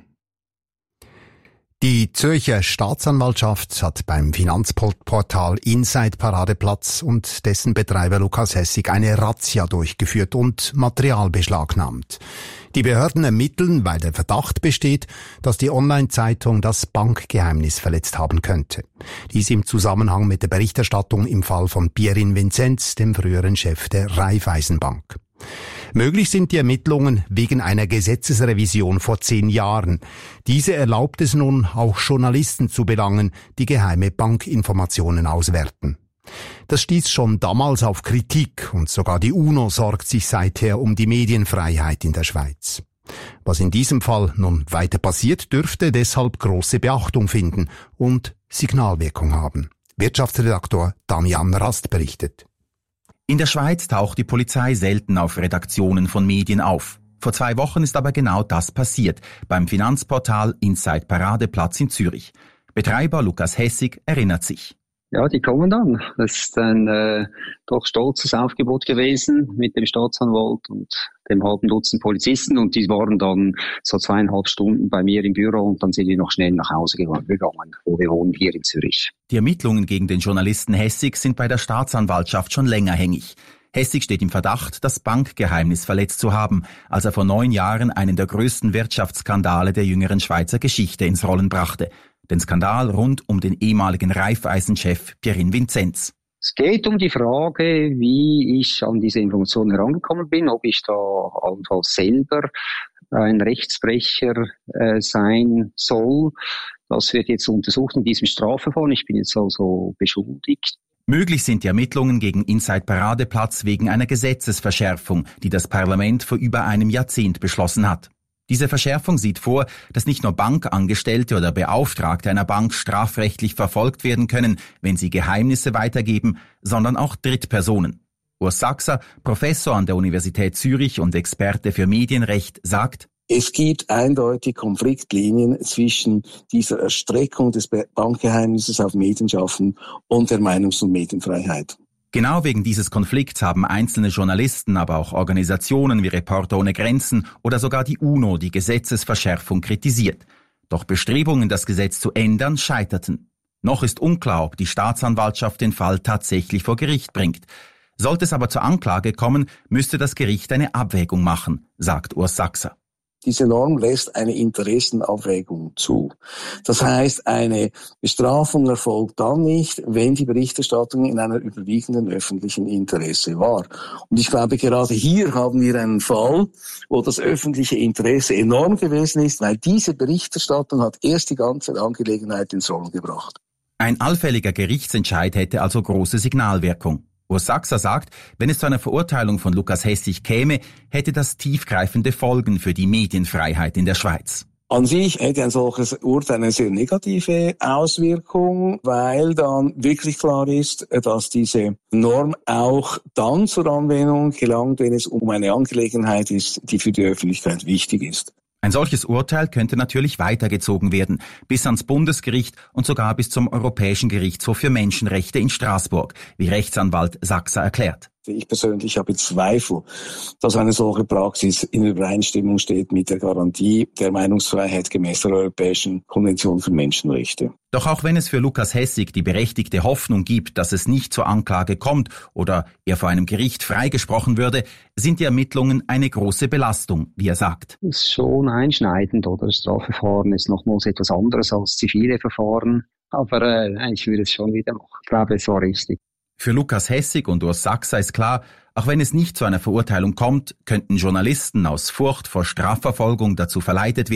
Die Zürcher Staatsanwaltschaft hat beim Finanzportal Inside Paradeplatz und dessen Betreiber Lukas Hessig eine Razzia durchgeführt und Material beschlagnahmt. Die Behörden ermitteln, weil der Verdacht besteht, dass die Online-Zeitung das Bankgeheimnis verletzt haben könnte. Dies im Zusammenhang mit der Berichterstattung im Fall von Pierin Vinzenz, dem früheren Chef der Raiffeisenbank. Möglich sind die Ermittlungen wegen einer Gesetzesrevision vor zehn Jahren. Diese erlaubt es nun, auch Journalisten zu belangen, die geheime Bankinformationen auswerten. Das stieß schon damals auf Kritik und sogar die UNO sorgt sich seither um die Medienfreiheit in der Schweiz. Was in diesem Fall nun weiter passiert, dürfte deshalb große Beachtung finden und Signalwirkung haben. Wirtschaftsredaktor Damian Rast berichtet. In der Schweiz taucht die Polizei selten auf Redaktionen von Medien auf. Vor zwei Wochen ist aber genau das passiert, beim Finanzportal Inside Paradeplatz in Zürich. Betreiber Lukas Hessig erinnert sich. Ja, die kommen dann. Das ist ein äh, doch stolzes Aufgebot gewesen mit dem Staatsanwalt und dem halben Dutzend Polizisten und die waren dann so zweieinhalb Stunden bei mir im Büro und dann sind die noch schnell nach Hause gegangen, wo wir wohnen hier in Zürich. Die Ermittlungen gegen den Journalisten Hessig sind bei der Staatsanwaltschaft schon länger hängig. Hessig steht im Verdacht, das Bankgeheimnis verletzt zu haben, als er vor neun Jahren einen der größten Wirtschaftsskandale der jüngeren Schweizer Geschichte ins Rollen brachte. Den Skandal rund um den ehemaligen Raiffeisen-Chef Pierin Vinzenz. Es geht um die Frage, wie ich an diese Informationen herangekommen bin, ob ich da allenfalls selber ein Rechtsbrecher äh, sein soll. Das wird jetzt untersucht in diesem Strafverfahren. Ich bin jetzt also beschuldigt. Möglich sind die Ermittlungen gegen Inside Paradeplatz wegen einer Gesetzesverschärfung, die das Parlament vor über einem Jahrzehnt beschlossen hat. Diese Verschärfung sieht vor, dass nicht nur Bankangestellte oder Beauftragte einer Bank strafrechtlich verfolgt werden können, wenn sie Geheimnisse weitergeben, sondern auch Drittpersonen. Urs Sachser, Professor an der Universität Zürich und Experte für Medienrecht, sagt: Es gibt eindeutig Konfliktlinien zwischen dieser Erstreckung des Bankgeheimnisses auf Medienschaffen und der Meinungs- und Medienfreiheit. Genau wegen dieses Konflikts haben einzelne Journalisten, aber auch Organisationen wie Reporter ohne Grenzen oder sogar die UNO die Gesetzesverschärfung kritisiert. Doch Bestrebungen, das Gesetz zu ändern, scheiterten. Noch ist unklar, ob die Staatsanwaltschaft den Fall tatsächlich vor Gericht bringt. Sollte es aber zur Anklage kommen, müsste das Gericht eine Abwägung machen, sagt Urs Sachser. Diese Norm lässt eine Interessenabwägung zu. Das heißt, eine Bestrafung erfolgt dann nicht, wenn die Berichterstattung in einer überwiegenden öffentlichen Interesse war. Und ich glaube, gerade hier haben wir einen Fall, wo das öffentliche Interesse enorm gewesen ist, weil diese Berichterstattung hat erst die ganze Angelegenheit ins Rollen gebracht. Ein allfälliger Gerichtsentscheid hätte also große Signalwirkung. Urs Sachser sagt, wenn es zu einer Verurteilung von Lukas Hessig käme, hätte das tiefgreifende Folgen für die Medienfreiheit in der Schweiz. An sich hätte ein solches Urteil eine sehr negative Auswirkung, weil dann wirklich klar ist, dass diese Norm auch dann zur Anwendung gelangt, wenn es um eine Angelegenheit ist, die für die Öffentlichkeit wichtig ist. Ein solches Urteil könnte natürlich weitergezogen werden, bis ans Bundesgericht und sogar bis zum Europäischen Gerichtshof für Menschenrechte in Straßburg, wie Rechtsanwalt Sachser erklärt. Ich persönlich habe Zweifel, dass eine solche Praxis in Übereinstimmung steht mit der Garantie der Meinungsfreiheit gemäß der Europäischen Konvention für Menschenrechte. Doch auch wenn es für Lukas Hessig die berechtigte Hoffnung gibt, dass es nicht zur Anklage kommt oder er vor einem Gericht freigesprochen würde, sind die Ermittlungen eine große Belastung, wie er sagt. Das ist schon einschneidend, oder? Das Strafverfahren ist nochmals etwas anderes als zivile Verfahren. Aber äh, ich würde es schon wieder machen. Ich glaube, es war richtig. Für Lukas Hessig und Urs Sachser ist klar, auch wenn es nicht zu einer Verurteilung kommt, könnten Journalisten aus Furcht vor Strafverfolgung dazu verleitet werden,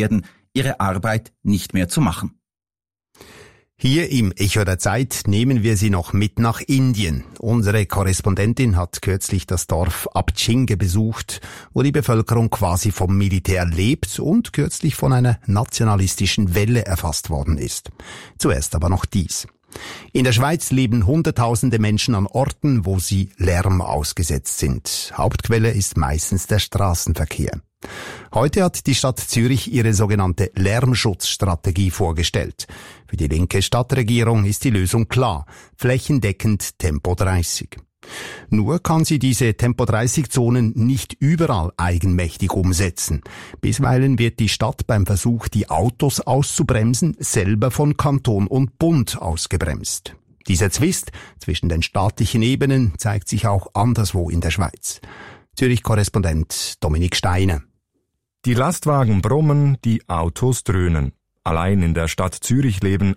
ihre Arbeit nicht mehr zu machen. Hier im Echo der Zeit nehmen wir Sie noch mit nach Indien. Unsere Korrespondentin hat kürzlich das Dorf Abchinge besucht, wo die Bevölkerung quasi vom Militär lebt und kürzlich von einer nationalistischen Welle erfasst worden ist. Zuerst aber noch dies. In der Schweiz leben Hunderttausende Menschen an Orten, wo sie Lärm ausgesetzt sind. Hauptquelle ist meistens der Straßenverkehr. Heute hat die Stadt Zürich ihre sogenannte Lärmschutzstrategie vorgestellt. Für die linke Stadtregierung ist die Lösung klar: flächendeckend Tempo dreißig. Nur kann sie diese Tempo dreißig Zonen nicht überall eigenmächtig umsetzen. Bisweilen wird die Stadt beim Versuch, die Autos auszubremsen, selber von Kanton und Bund ausgebremst. Dieser Zwist zwischen den staatlichen Ebenen zeigt sich auch anderswo in der Schweiz. Zürich-Korrespondent Dominik Steiner. Die Lastwagen brummen, die Autos dröhnen. Allein in der Stadt Zürich leben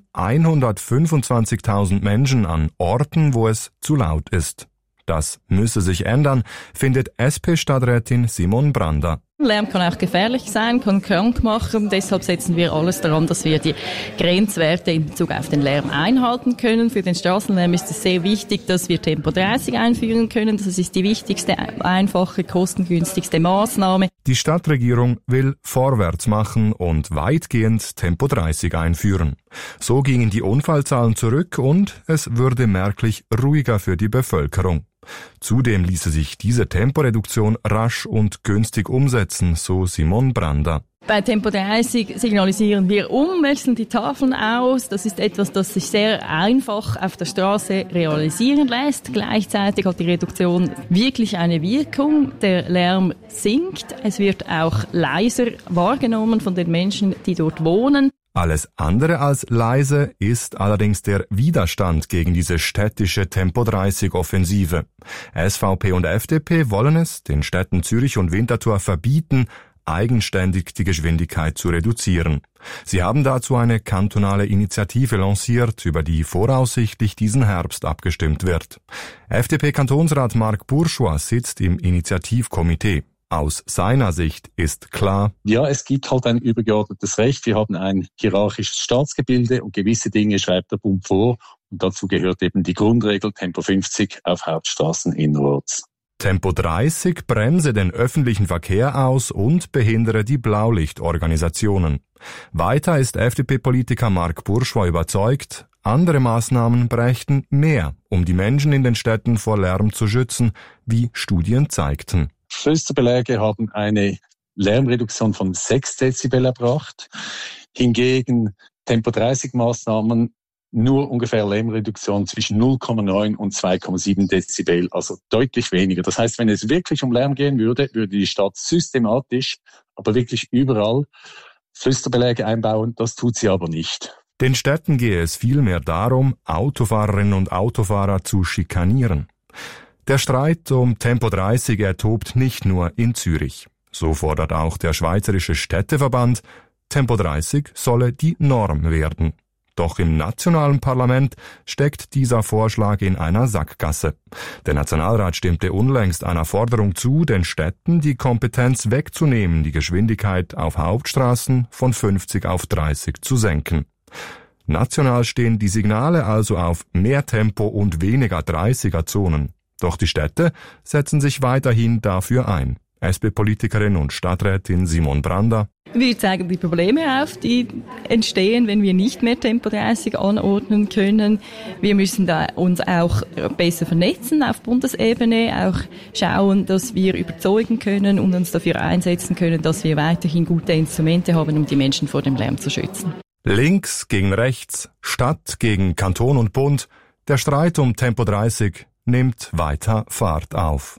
hundertfünfundzwanzigtausend Menschen an Orten, wo es zu laut ist. Das müsse sich ändern, findet S P-Stadträtin Simon Branda. Lärm kann auch gefährlich sein, kann krank machen. Deshalb setzen wir alles daran, dass wir die Grenzwerte in Bezug auf den Lärm einhalten können. Für den Straßenlärm ist es sehr wichtig, dass wir Tempo dreißig einführen können. Das ist die wichtigste, einfache, kostengünstigste Maßnahme. Die Stadtregierung will vorwärts machen und weitgehend Tempo dreißig einführen. So gingen die Unfallzahlen zurück und es würde merklich ruhiger für die Bevölkerung. Zudem ließe sich diese Temporeduktion rasch und günstig umsetzen, so Simon Branda. Bei Tempo dreißig signalisieren wir um, wechseln die Tafeln aus. Das ist etwas, das sich sehr einfach auf der Straße realisieren lässt. Gleichzeitig hat die Reduktion wirklich eine Wirkung. Der Lärm sinkt. Es wird auch leiser wahrgenommen von den Menschen, die dort wohnen. Alles andere als leise ist allerdings der Widerstand gegen diese städtische Tempo dreißig Offensive. S V P und F D P wollen es den Städten Zürich und Winterthur verbieten, eigenständig die Geschwindigkeit zu reduzieren. Sie haben dazu eine kantonale Initiative lanciert, über die voraussichtlich diesen Herbst abgestimmt wird. F D P-Kantonsrat Marc Bourgeois sitzt im Initiativkomitee. Aus seiner Sicht ist klar: Ja, es gibt halt ein übergeordnetes Recht. Wir haben ein hierarchisches Staatsgebilde und gewisse Dinge schreibt der Bund vor. Und dazu gehört eben die Grundregel Tempo fünfzig auf Hauptstraßen innerorts. Tempo dreißig bremse den öffentlichen Verkehr aus und behindere die Blaulichtorganisationen. Weiter ist F D P-Politiker Marc Bourgeois überzeugt, andere Maßnahmen brächten mehr, um die Menschen in den Städten vor Lärm zu schützen, wie Studien zeigten. Flüsterbeläge haben eine Lärmreduktion von sechs Dezibel erbracht. Hingegen Tempo dreißig Maßnahmen nur ungefähr Lärmreduktion zwischen null Komma neun und zwei Komma sieben Dezibel, also deutlich weniger. Das heißt, wenn es wirklich um Lärm gehen würde, würde die Stadt systematisch, aber wirklich überall Flüsterbeläge einbauen. Das tut sie aber nicht. Den Städten gehe es vielmehr darum, Autofahrerinnen und Autofahrer zu schikanieren. Der Streit um Tempo dreißig ertobt nicht nur in Zürich. So fordert auch der Schweizerische Städteverband, Tempo dreißig solle die Norm werden. Doch im nationalen Parlament steckt dieser Vorschlag in einer Sackgasse. Der Nationalrat stimmte unlängst einer Forderung zu, den Städten die Kompetenz wegzunehmen, die Geschwindigkeit auf Hauptstraßen von fünfzig auf dreißig zu senken. National stehen die Signale also auf mehr Tempo und weniger dreißiger Zonen. Doch die Städte setzen sich weiterhin dafür ein. S P-Politikerin und Stadträtin Simon Branda. Wir zeigen die Probleme auf, die entstehen, wenn wir nicht mehr Tempo dreißig anordnen können. Wir müssen da uns auch besser vernetzen auf Bundesebene, auch schauen, dass wir überzeugen können und uns dafür einsetzen können, dass wir weiterhin gute Instrumente haben, um die Menschen vor dem Lärm zu schützen. Links gegen rechts, Stadt gegen Kanton und Bund. Der Streit um Tempo dreißig nimmt weiter Fahrt auf.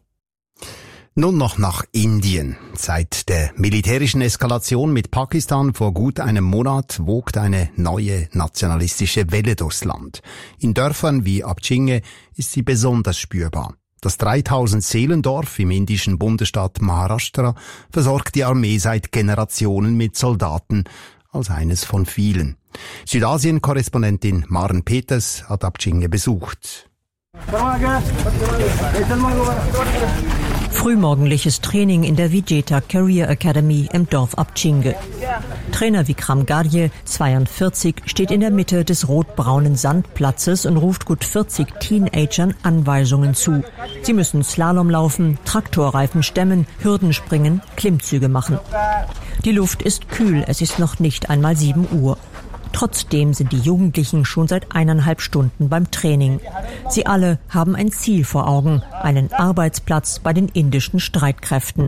Nun noch nach Indien. Seit der militärischen Eskalation mit Pakistan vor gut einem Monat wogt eine neue nationalistische Welle durchs Land. In Dörfern wie Abchinge ist sie besonders spürbar. Das dreitausend Seelendorf im indischen Bundesstaat Maharashtra versorgt die Armee seit Generationen mit Soldaten als eines von vielen. Südasien-Korrespondentin Maren Peters hat Abchinge besucht. Frühmorgendliches Training in der Vijeta Career Academy im Dorf Abchinge. Trainer Vikram Garje, zweiundvierzig, steht in der Mitte des rotbraunen Sandplatzes und ruft gut vierzig Teenagern Anweisungen zu. Sie müssen Slalom laufen, Traktorreifen stemmen, Hürden springen, Klimmzüge machen. Die Luft ist kühl, es ist noch nicht einmal sieben Uhr. Trotzdem sind die Jugendlichen schon seit eineinhalb Stunden beim Training. Sie alle haben ein Ziel vor Augen, einen Arbeitsplatz bei den indischen Streitkräften.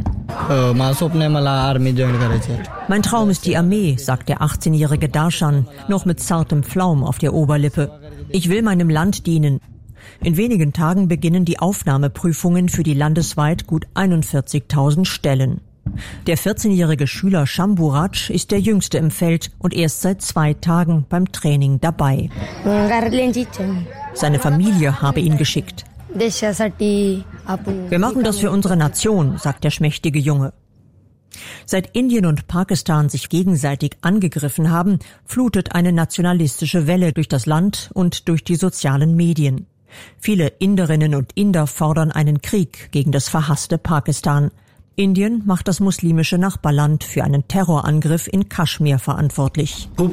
Mein Traum ist die Armee, sagt der achtzehnjährige Darshan, noch mit zartem Pflaum auf der Oberlippe. Ich will meinem Land dienen. In wenigen Tagen beginnen die Aufnahmeprüfungen für die landesweit gut einundvierzigtausend Stellen. Der vierzehnjährige Schüler Shambhu-Raj ist der jüngste im Feld und erst seit zwei Tagen beim Training dabei. Seine Familie habe ihn geschickt. Wir machen das für unsere Nation, sagt der schmächtige Junge. Seit Indien und Pakistan sich gegenseitig angegriffen haben, flutet eine nationalistische Welle durch das Land und durch die sozialen Medien. Viele Inderinnen und Inder fordern einen Krieg gegen das verhasste Pakistan. Indien macht das muslimische Nachbarland für einen Terrorangriff in Kaschmir verantwortlich. Schon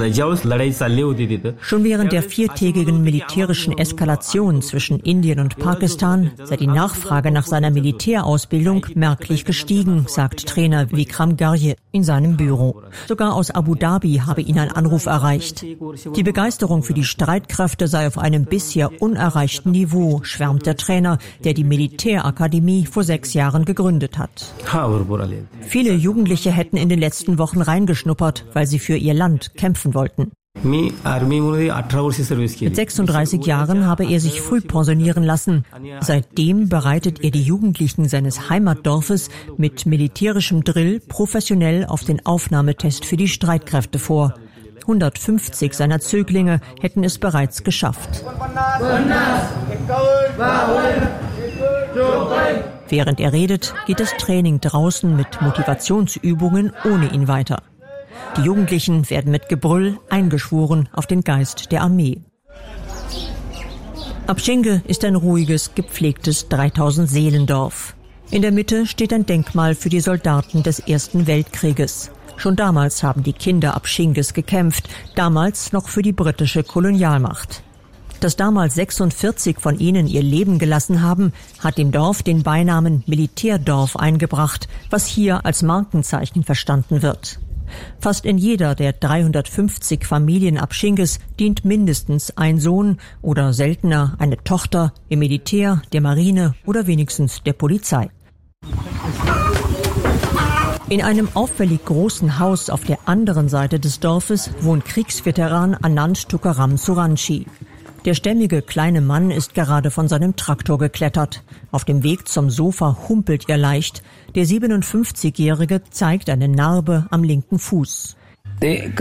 während der viertägigen militärischen Eskalation zwischen Indien und Pakistan sei die Nachfrage nach seiner Militärausbildung merklich gestiegen, sagt Trainer Vikram Garje in seinem Büro. Sogar aus Abu Dhabi habe ihn ein Anruf erreicht. Die Begeisterung für die Streitkräfte sei auf einem bisher unerreichten Niveau, schwärmt der Trainer, der die Militärakademie vor sechs Jahren gegründet hat. Viele Jugendliche hätten in den letzten Wochen reingeschnuppert, weil sie für ihr Land kämpfen wollten. Mit sechsunddreißig Jahren habe er sich früh pensionieren lassen. Seitdem bereitet er die Jugendlichen seines Heimatdorfes mit militärischem Drill professionell auf den Aufnahmetest für die Streitkräfte vor. hundertfünfzig seiner Zöglinge hätten es bereits geschafft. Während er redet, geht das Training draußen mit Motivationsübungen ohne ihn weiter. Die Jugendlichen werden mit Gebrüll eingeschworen auf den Geist der Armee. Abchinge ist ein ruhiges, gepflegtes dreitausend-Seelendorf. In der Mitte steht ein Denkmal für die Soldaten des Ersten Weltkrieges. Schon damals haben die Kinder Abchinges gekämpft, damals noch für die britische Kolonialmacht. Dass damals sechsundvierzig von ihnen ihr Leben gelassen haben, hat dem Dorf den Beinamen Militärdorf eingebracht, was hier als Markenzeichen verstanden wird. Fast in jeder der dreihundertfünfzig Familien Abchinges dient mindestens ein Sohn oder seltener eine Tochter im Militär, der Marine oder wenigstens der Polizei. In einem auffällig großen Haus auf der anderen Seite des Dorfes wohnt Kriegsveteran Anand Tukaram Suranshi. Der stämmige kleine Mann ist gerade von seinem Traktor geklettert. Auf dem Weg zum Sofa humpelt er leicht. Der siebenundfünfzigjährige zeigt eine Narbe am linken Fuß. In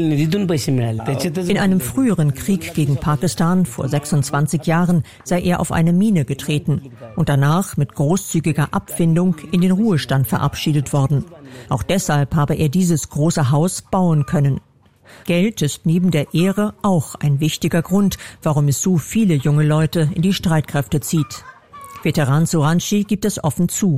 einem früheren Krieg gegen Pakistan vor sechsundzwanzig Jahren sei er auf eine Mine getreten und danach mit großzügiger Abfindung in den Ruhestand verabschiedet worden. Auch deshalb habe er dieses große Haus bauen können. Geld ist neben der Ehre auch ein wichtiger Grund, warum es so viele junge Leute in die Streitkräfte zieht. Veteran Suranshi gibt es offen zu.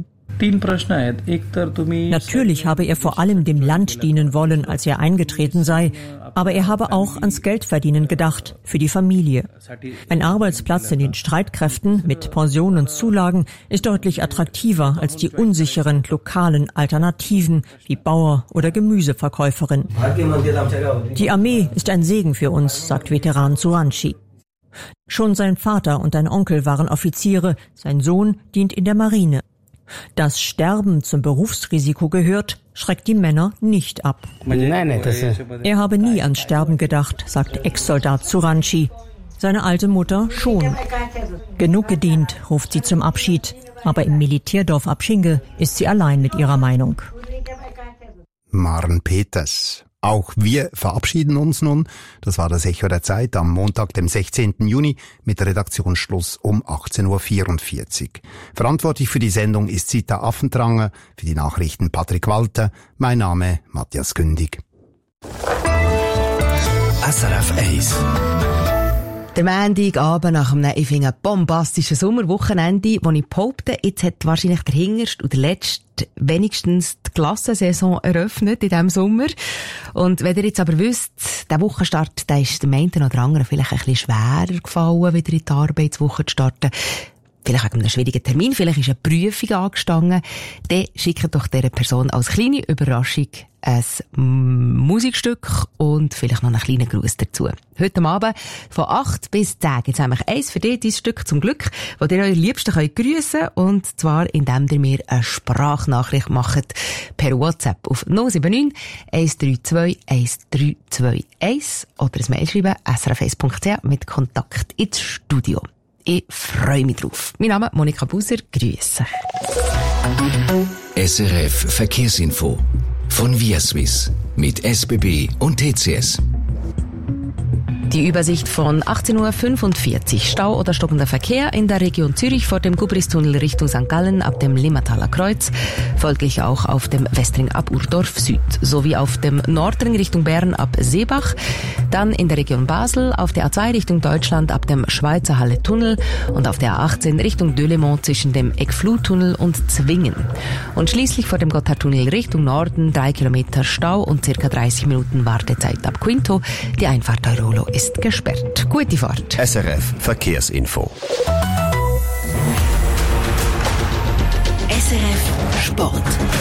Natürlich habe er vor allem dem Land dienen wollen, als er eingetreten sei, aber er habe auch ans Geldverdienen gedacht, für die Familie. Ein Arbeitsplatz in den Streitkräften mit Pension und Zulagen ist deutlich attraktiver als die unsicheren lokalen Alternativen wie Bauer oder Gemüseverkäuferin. Die Armee ist ein Segen für uns, sagt Veteran Suranshi. Schon sein Vater und ein Onkel waren Offiziere, sein Sohn dient in der Marine. Dass Sterben zum Berufsrisiko gehört, schreckt die Männer nicht ab. Er habe nie ans Sterben gedacht, sagt Ex-Soldat Suranshi. Seine alte Mutter schon. Genug gedient, ruft sie zum Abschied. Aber im Militärdorf Abchinge ist sie allein mit ihrer Meinung. Maren Peters. Auch wir verabschieden uns nun. Das war das Echo der Zeit am Montag, dem sechzehnten Juni, mit Redaktionsschluss um achtzehn Uhr vierundvierzig. Verantwortlich für die Sendung ist Zita Affentranger, für die Nachrichten Patrick Walter. Mein Name Matthias Gündig. S R F eins Der Montagabend nach einem, ich finde, bombastischen Sommerwochenende, wo ich behaupte, jetzt hat wahrscheinlich der Hingerste und der Letzte wenigstens die Klassensaison eröffnet in diesem Sommer. Und wenn ihr jetzt aber wisst, der Wochenstart, der ist dem einen oder anderen vielleicht ein bisschen schwerer gefallen, wieder in die Arbeitswoche zu starten. Vielleicht wegen einem schwierigen Termin, vielleicht ist eine Prüfung angestanden, dann schickt doch dieser Person als kleine Überraschung ein Musikstück und vielleicht noch einen kleinen Gruß dazu. Heute Abend von acht bis zehn gibt es nämlich eins für dich, dein Stück zum Glück, das ihr euren Liebsten könnt grüssen könnt, und zwar indem ihr mir eine Sprachnachricht macht per WhatsApp auf null sieben neun eins drei zwei eins drei zwei eins oder ein Mail schreiben s r f eins punkt c h mit Kontakt ins Studio. Ich freue mich drauf. Mein Name ist Monika Buser. Grüße. S R F Verkehrsinfo von ViaSwiss mit S B B und T C S. Die Übersicht von achtzehn Uhr fünfundvierzig. Stau oder stockender Verkehr in der Region Zürich vor dem Gubristunnel Richtung Sankt Gallen ab dem Limmataler Kreuz, folglich auch auf dem Westring ab Urdorf Süd, sowie auf dem Nordring Richtung Bern ab Seebach, dann in der Region Basel auf der A zwei Richtung Deutschland ab dem Schweizer Halle Tunnel und auf der A achtzehn Richtung Delémont zwischen dem Eckflutunnel und Zwingen. Und schließlich vor dem Gotthardtunnel Richtung Norden drei Kilometer Stau und circa dreißig Minuten Wartezeit ab Quinto. Die Einfahrt Eurolo ist gesperrt. Gute Fahrt. S R F Verkehrsinfo. S R F Sport.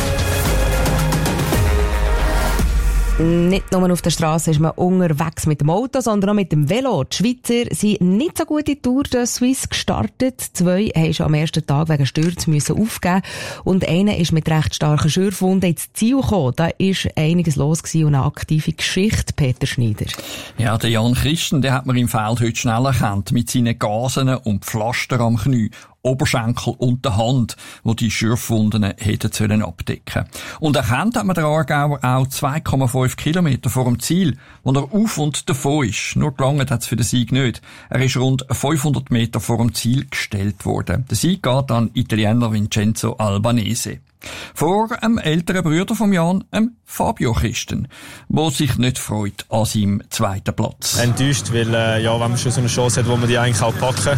Nicht nur auf der Straße ist man unterwegs mit dem Auto, sondern auch mit dem Velo. Die Schweizer sind nicht so gut in die Tour de Suisse gestartet. Zwei haben schon am ersten Tag wegen Stürzen müssen aufgeben. Und einer ist mit recht starken Schürfwunden ins Ziel gekommen. Da ist einiges los gewesen und eine aktive Geschichte. Peter Schneider. Ja, der Jan Christen, der hat man im Feld heute schnell erkannt. Mit seinen Gasen und Pflaster am Knie, Oberschenkel und der Hand, wo die Schürfwunden hätten sollen abdecken. Und erkannt hat man den Aargauer auch zwei Komma fünf Kilometer vor dem Ziel, wo er auf und davon ist. Nur gelangt hat es für den Sieg nicht. Er ist rund fünfhundert Meter vor dem Ziel gestellt worden. Der Sieg geht an Italiener Vincenzo Albanese. Vor einem älteren Bruder von Jan, einem Fabio Christen, der sich nicht freut an seinem zweiten Platz. Enttäuscht, weil äh, ja, wenn man schon so eine Chance hat, wo man die eigentlich auch packen.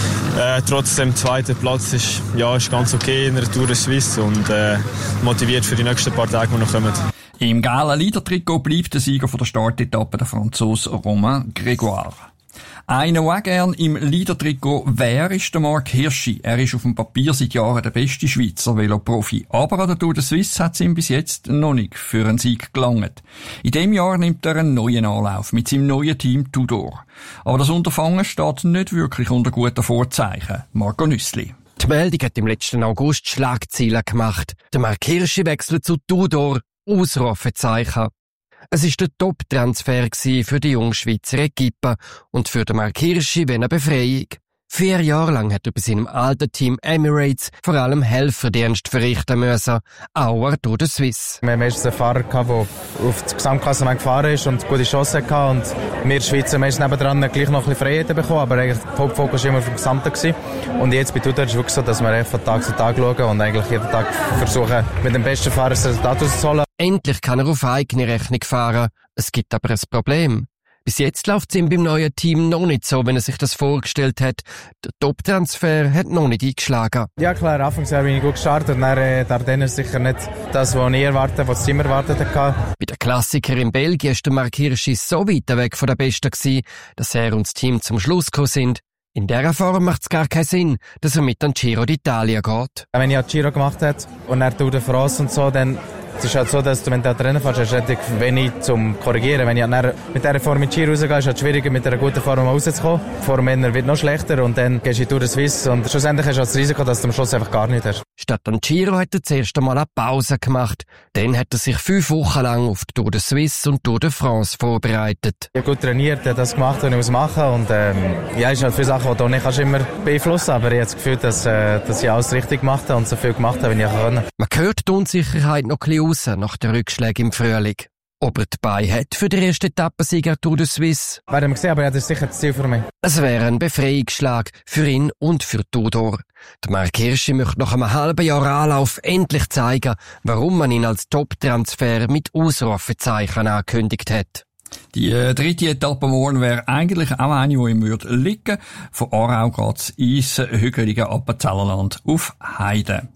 Äh, trotzdem, zweiter Platz ist, ja, ist ganz okay in der Tour de Suisse und äh, motiviert für die nächsten paar Tage, die noch kommen. Im gelben Leader-Trikot bleibt der Sieger von der Startetappe, der Franzose Romain Grégoire. Einer, der auch gern im Leader-Trikot wäre, ist der Marc Hirschi. Er ist auf dem Papier seit Jahren der beste Schweizer Veloprofi. Aber an der Tour de Suisse hat es ihm bis jetzt noch nicht für einen Sieg gelangt. In diesem Jahr nimmt er einen neuen Anlauf mit seinem neuen Team Tudor. Aber das Unterfangen steht nicht wirklich unter guten Vorzeichen. Marco Nüssli. Die Meldung hat im letzten August Schlagzeilen gemacht. Der Marc Hirschi wechselt zu Tudor. Ausrufezeichen. Es war der Top-Transfer für die junge Schweizer Equipe und für den Marc Hirschi wie eine Befreiung. Vier Jahre lang hat er bei seinem alten Team Emirates vor allem Helferdienst verrichten müssen, auch durch die Swiss. Wir haben meistens einen Fahrer, der auf das Gesamtklassement gefahren ist und gute Chancen hatte. Und wir Schweizer meistens nebendran gleich noch ein bisschen Freiheiten bekommen, aber eigentlich der Hauptfokus war immer auf dem Gesamten gewesen. Und jetzt bei Tudor ist es wirklich so, dass wir von Tag zu Tag schauen und eigentlich jeden Tag versuchen, mit dem besten Fahrer das Resultat rauszuholen. Endlich kann er auf eigene Rechnung fahren. Es gibt aber ein Problem. Bis jetzt läuft es ihm beim neuen Team noch nicht so, wenn er sich das vorgestellt hat. Der Top-Transfer hat noch nicht eingeschlagen. Ja klar, Anfangsjahr bin ich gut gestartet und dann äh, Dardenne ist sicher nicht das, was ich erwartet, was das Team erwartet hat. Bei den Klassiker in Belgien ist der Marc Hirschi so weit weg von der Besten gewesen, dass er und das Team zum Schluss gekommen sind. In dieser Form macht es gar keinen Sinn, dass er mit an Giro d'Italia geht. Wenn ich an Giro gemacht habe und er Tour de France und so, dann es ist halt so, dass du, wenn du Rennen fährst, hast du relativ wenig zum Korrigieren. Wenn ich dann mit dieser Form in Giro rausgehe, ist es halt schwieriger, mit einer guten Form rauszukommen. Die Form wird noch schlechter und dann gehst du in Tour de Suisse und schlussendlich hast du das Risiko, dass du am Schluss einfach gar nicht hast. Statt an Giro hat er zuerst einmal eine Pause gemacht. Dann hat er sich fünf Wochen lang auf die Tour de Suisse und Tour de France vorbereitet. Ich habe gut trainiert, er hat das gemacht, was ich muss machen und ähm, ja, es sind halt viele Sachen, die du nicht kannst immer beeinflussen, aber ich habe das Gefühl, dass, äh, dass ich alles richtig gemacht habe und so viel gemacht habe, wie ich kann. Man hört die Unsicherheit noch ein bisschen raus nach den Rückschlägen im Frühling. Ob er dabei hat für den ersten Etappensieger Tour de Suisse? Werden wir sehen, aber ja, das ist sicher das Ziel für mich. Es wäre ein Befreiungsschlag für ihn und für Tudor. Der Marc Hirschi möchte nach einem halben Jahr Anlauf endlich zeigen, warum man ihn als Top-Transfer mit Ausrufezeichen angekündigt hat. Die äh, dritte Etappe morgen wäre eigentlich auch eine, die ihm würde liegen. Von Aarau geht's ins hügelige Appenzellerland auf Heide.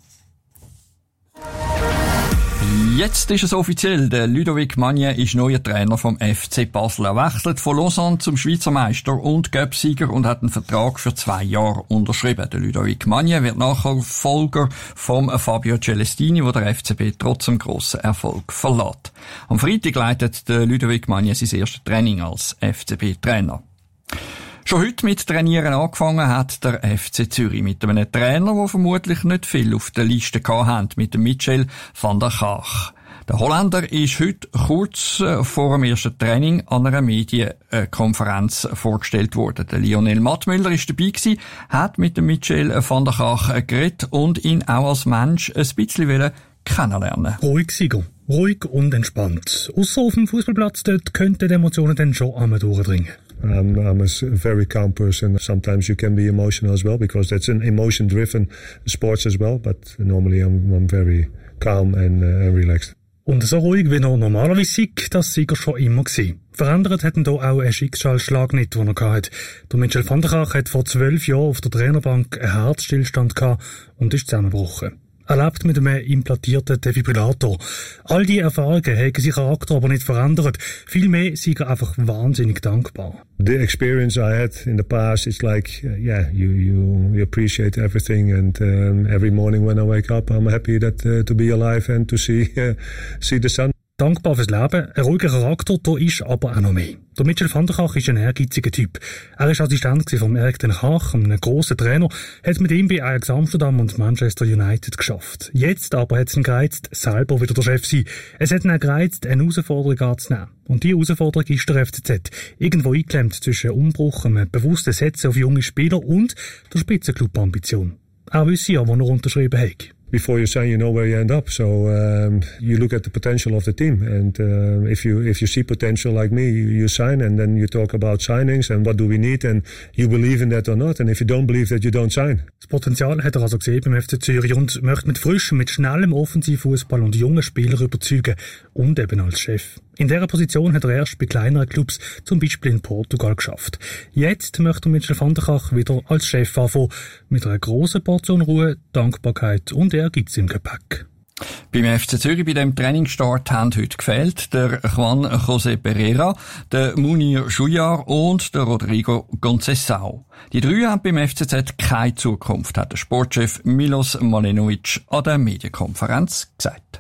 Jetzt ist es offiziell. Der Ludovic Magnier ist neuer Trainer vom F C Basel. Er wechselt von Lausanne zum Schweizer Meister und Cup-Sieger und hat einen Vertrag für zwei Jahre unterschrieben. Der Ludovic Magnier wird Nachfolger vom Fabio Celestini, wo der F C B trotz dem grossen Erfolg verlässt. Am Freitag leitet der Ludovic Magnier sein erstes Training als F C B-Trainer. Schon heute mit Trainieren angefangen hat der F C Zürich mit einem Trainer, der vermutlich nicht viel auf der Liste gehabt, mit dem Michel van der Kaag. Der Holländer ist heute kurz vor dem ersten Training an einer Medienkonferenz vorgestellt worden. Der Lionel Mattmüller ist dabei gewesen, hat mit dem Michel van der Kaag geredet und ihn auch als Mensch ein bisschen kennenlernen. Ruhig, Sieger. Ruhig und entspannt. Ausser auf dem Fußballplatz, dort könnten die Emotionen dann schon einmal durchdringen. I'm, I'm a very calm person. Sometimes you can be emotional as well because that's an emotion-driven sports as well. But normally I'm, I'm very calm and uh, relaxed. Und so ruhig wie er normalerweise ist, das sei er schon immer gewesen. Verändert hat ihn da auch ein Schicksalsschlag nicht, den er hatte. Der Michel van der Kaag hat vor zwölf Jahren auf der Trainerbank einen Herzstillstand gehabt und ist zusammengebrochen. Er lebt mit einem implantierten Defibrillator. All diese Erfahrungen haben seinen Charakter aber nicht verändert. Vielmehr sind er einfach wahnsinnig dankbar. The experience I had in the past, it's like, uh, yeah, you, you, you appreciate everything and um, every morning when I wake up, I'm happy that uh, to be alive and to see, uh, see the sun. Dankbar fürs Leben, ein ruhiger Charakter, da ist aber auch noch mehr. Der Michel van der Kaag ist ein ehrgeiziger Typ. Er war Assistent von Erik ten Hag, einem grossen Trainer, hat mit ihm bei Ajax Amsterdam und Manchester United geschafft. Jetzt aber hat es ihn gereizt, selber wieder der Chef zu sein. Es hat ihn auch gereizt, eine Herausforderung anzunehmen. Und diese Herausforderung ist der F C Z. Irgendwo eingeklemmt zwischen Umbruch, einem bewussten Setzen auf junge Spieler und der Spitzenclub-Ambition. Er wisse ja, wo er unterschrieben hat. Before you sign, you know where you end up. So um, you look at the potential of the team, and uh, if you if you see potential like me, you, you sign, and then you talk about signings and what do we need, and you believe in that or not. And if you don't believe that, you don't sign. Das Potenzial hat er also gesehen beim F C Zürich und möchte mit frischem, mit schnellem Offensivfußball und jungen Spielern überzeugen und eben als Chef. In dieser Position hat er erst bei kleineren Clubs, zum Beispiel in Portugal, geschafft. Jetzt möchte er Michel van der Kaag wieder als Chef anfangen, mit einer grossen Portion Ruhe, Dankbarkeit und Ehrgeiz im Gepäck. Beim F C Zürich bei dem Trainingsstart haben heute gefehlt der Juan José Pereira, der Munir Schujar und der Rodrigo Conceição. Die drei haben beim F C Z keine Zukunft, hat der Sportchef Milos Malenovic an der Medienkonferenz gesagt.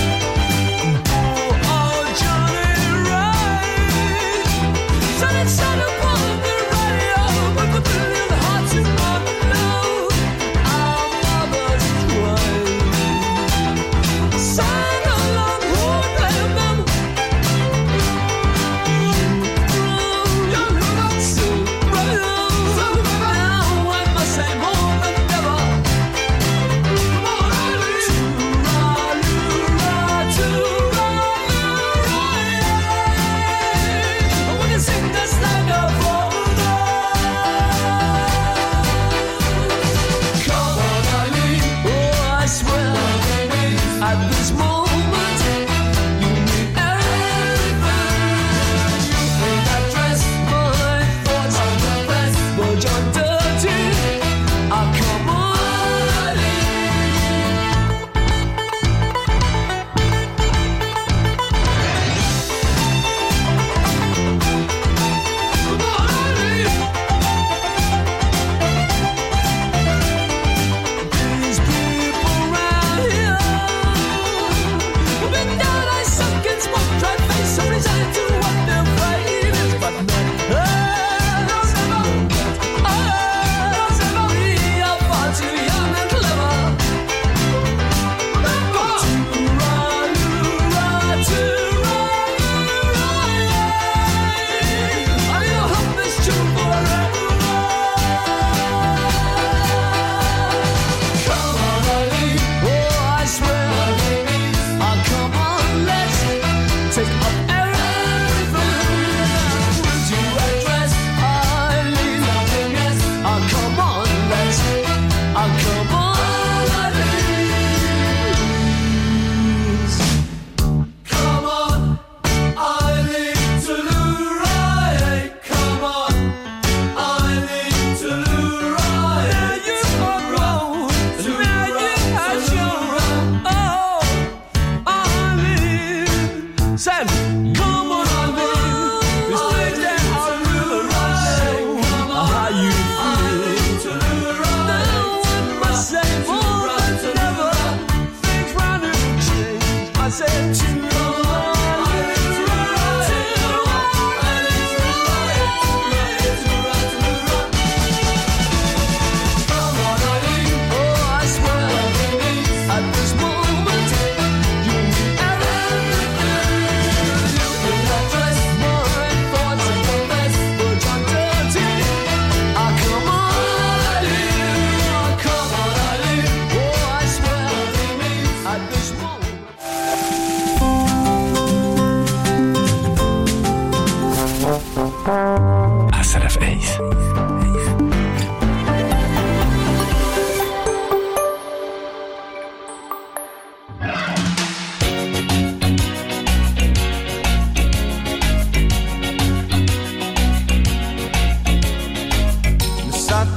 Sun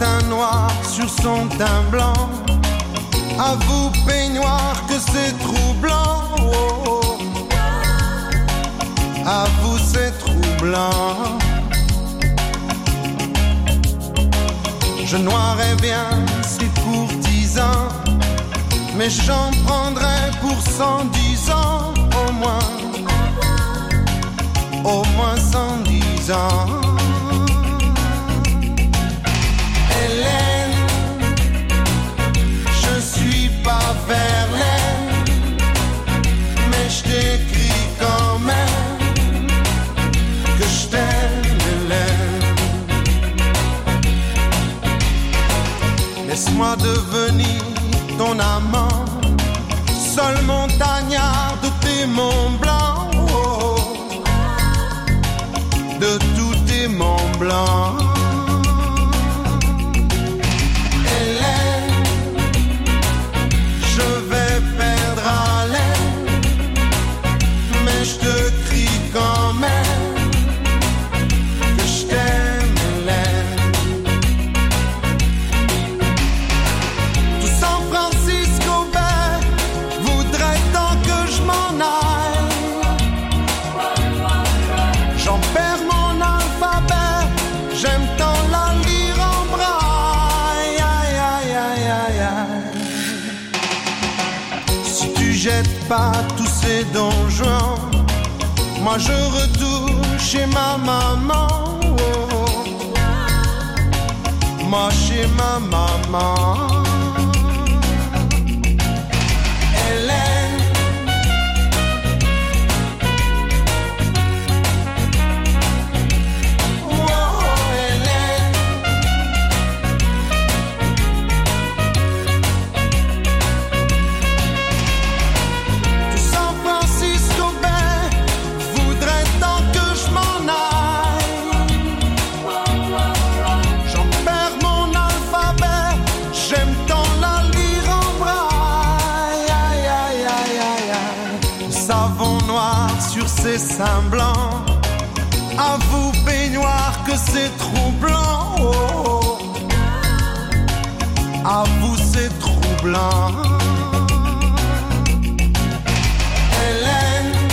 teint noir sur son teint blanc. Avoue peignoir que c'est troublant. Oh, oh. Avoue c'est troublant. Je noirais bien ces courtisans, mais j'en prendrais pour cent dix ans au moins, au moins cent dix ans. Hélène, je suis pas Verlaine, mais je t'écris quand même que je t'aime, Hélène. Laisse-moi devenir ton amant, seul montagnard de tes monts blancs, oh, de tous tes monts blancs. Hélène, je vais perdre haleine, mais je te crie quand même que je t'aime, Hélène. Tout San Francisco Bay voudrait tant que je m'en aille. J'en perds mon alphabet, j'aime tant la lire en braille. Aïe, aïe, aïe, aïe, aïe. Si tu jettes pas tous ces donjons, moi je retourne chez ma maman. Oh, oh. Moi chez ma maman. Hélène, oh, Hélène. Tout San Francisco Bay voudrait tant que je m'en aille. J'en perds mon alphabet, j'aime tant la lire en braille. Aïe, aïe, aïe, aïe, aïe. Le savon noir sur ses seins blancs, avoue peignoir que c'est troublant. Oh, oh. Avoue c'est troublant. Hélène,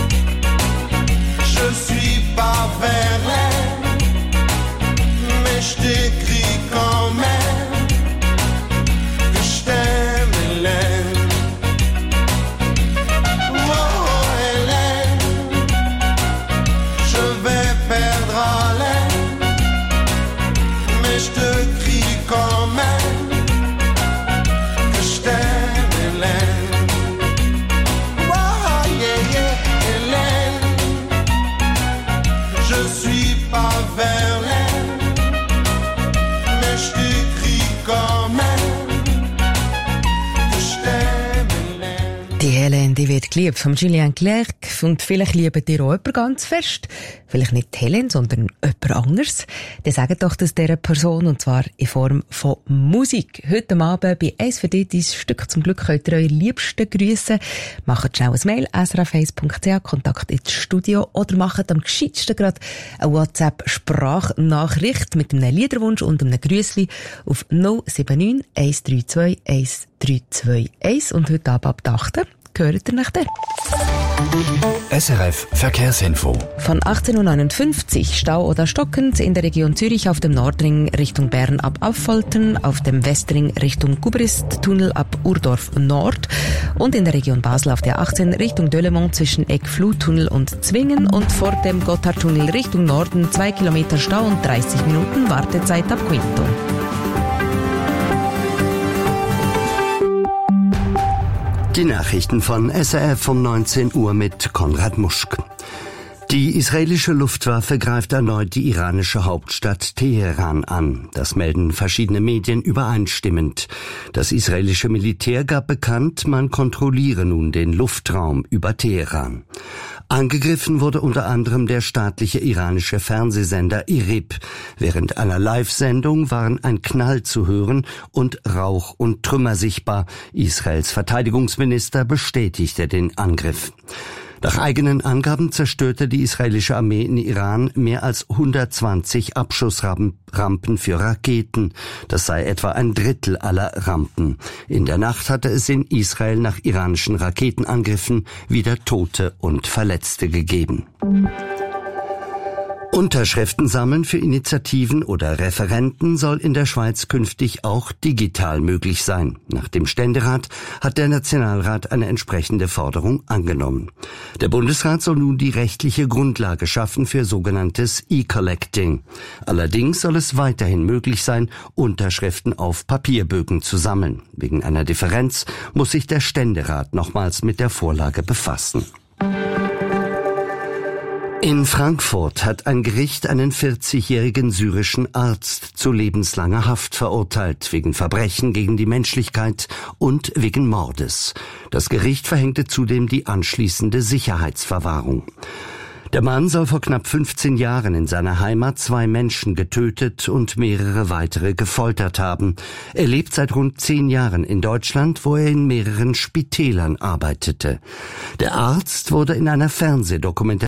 je suis pas Verlaine, mais je t'écris quand même que je t'aime, Hélène. Oh, Hélène, je vais perdre haleine, mais je te crie quand même que je t'aime, Hélène. Oh, yeah, yeah, Hélène, je suis pas Verlaine, mais je t'écris quand même que je t'aime, Hélène. Die Helene, die wird geliebt von Julien Clerc. Und vielleicht liebt ihr auch jemanden ganz fest. Vielleicht nicht Helene, sondern jemand anderes. Dann sagt doch das dieser Person, und zwar in Form von Musik. Heute Abend bei eins für dich, dein Stück zum Glück, könnt ihr eure Liebsten grüssen. Macht schnell ein Mail, s r f eins punkt c h, Kontakt ins Studio, oder macht am gescheitsten gerade eine WhatsApp-Sprachnachricht mit einem Liederwunsch und einem Grüssli auf null sieben neun eins drei zwei eins drei zwei eins. Und heute Abend ab acht gehört ihr nach der. S R F Verkehrsinfo. Von achtzehn Uhr neunundfünfzig Stau oder stockend in der Region Zürich auf dem Nordring Richtung Bern ab Affoltern, auf dem Westring Richtung Gubrist-Tunnel ab Urdorf Nord und in der Region Basel auf der achtzehn Richtung Delemont zwischen Eckflutunnel und Zwingen und vor dem Gotthardtunnel Richtung Norden zwei Kilometer Stau und dreißig Minuten Wartezeit ab Quinto. Die Nachrichten von S R F um neunzehn Uhr mit Konrad Muschk. Die israelische Luftwaffe greift erneut die iranische Hauptstadt Teheran an. Das melden verschiedene Medien übereinstimmend. Das israelische Militär gab bekannt, man kontrolliere nun den Luftraum über Teheran. Angegriffen wurde unter anderem der staatliche iranische Fernsehsender I R I B. Während einer Live-Sendung waren ein Knall zu hören und Rauch und Trümmer sichtbar. Israels Verteidigungsminister bestätigte den Angriff. Nach eigenen Angaben zerstörte die israelische Armee in Iran mehr als hundertzwanzig Abschussrampen für Raketen. Das sei etwa ein Drittel aller Rampen. In der Nacht hatte es in Israel nach iranischen Raketenangriffen wieder Tote und Verletzte gegeben. Unterschriften sammeln für Initiativen oder Referenden soll in der Schweiz künftig auch digital möglich sein. Nach dem Ständerat hat der Nationalrat eine entsprechende Forderung angenommen. Der Bundesrat soll nun die rechtliche Grundlage schaffen für sogenanntes E-Collecting. Allerdings soll es weiterhin möglich sein, Unterschriften auf Papierbögen zu sammeln. Wegen einer Differenz muss sich der Ständerat nochmals mit der Vorlage befassen. In Frankfurt hat ein Gericht einen vierzigjährigen syrischen Arzt zu lebenslanger Haft verurteilt, wegen Verbrechen gegen die Menschlichkeit und wegen Mordes. Das Gericht verhängte zudem die anschließende Sicherheitsverwahrung. Der Mann soll vor knapp fünfzehn Jahren in seiner Heimat zwei Menschen getötet und mehrere weitere gefoltert haben. Er lebt seit rund zehn Jahren in Deutschland, wo er in mehreren Spitälern arbeitete. Der Arzt wurde in einer Fernsehdokumentation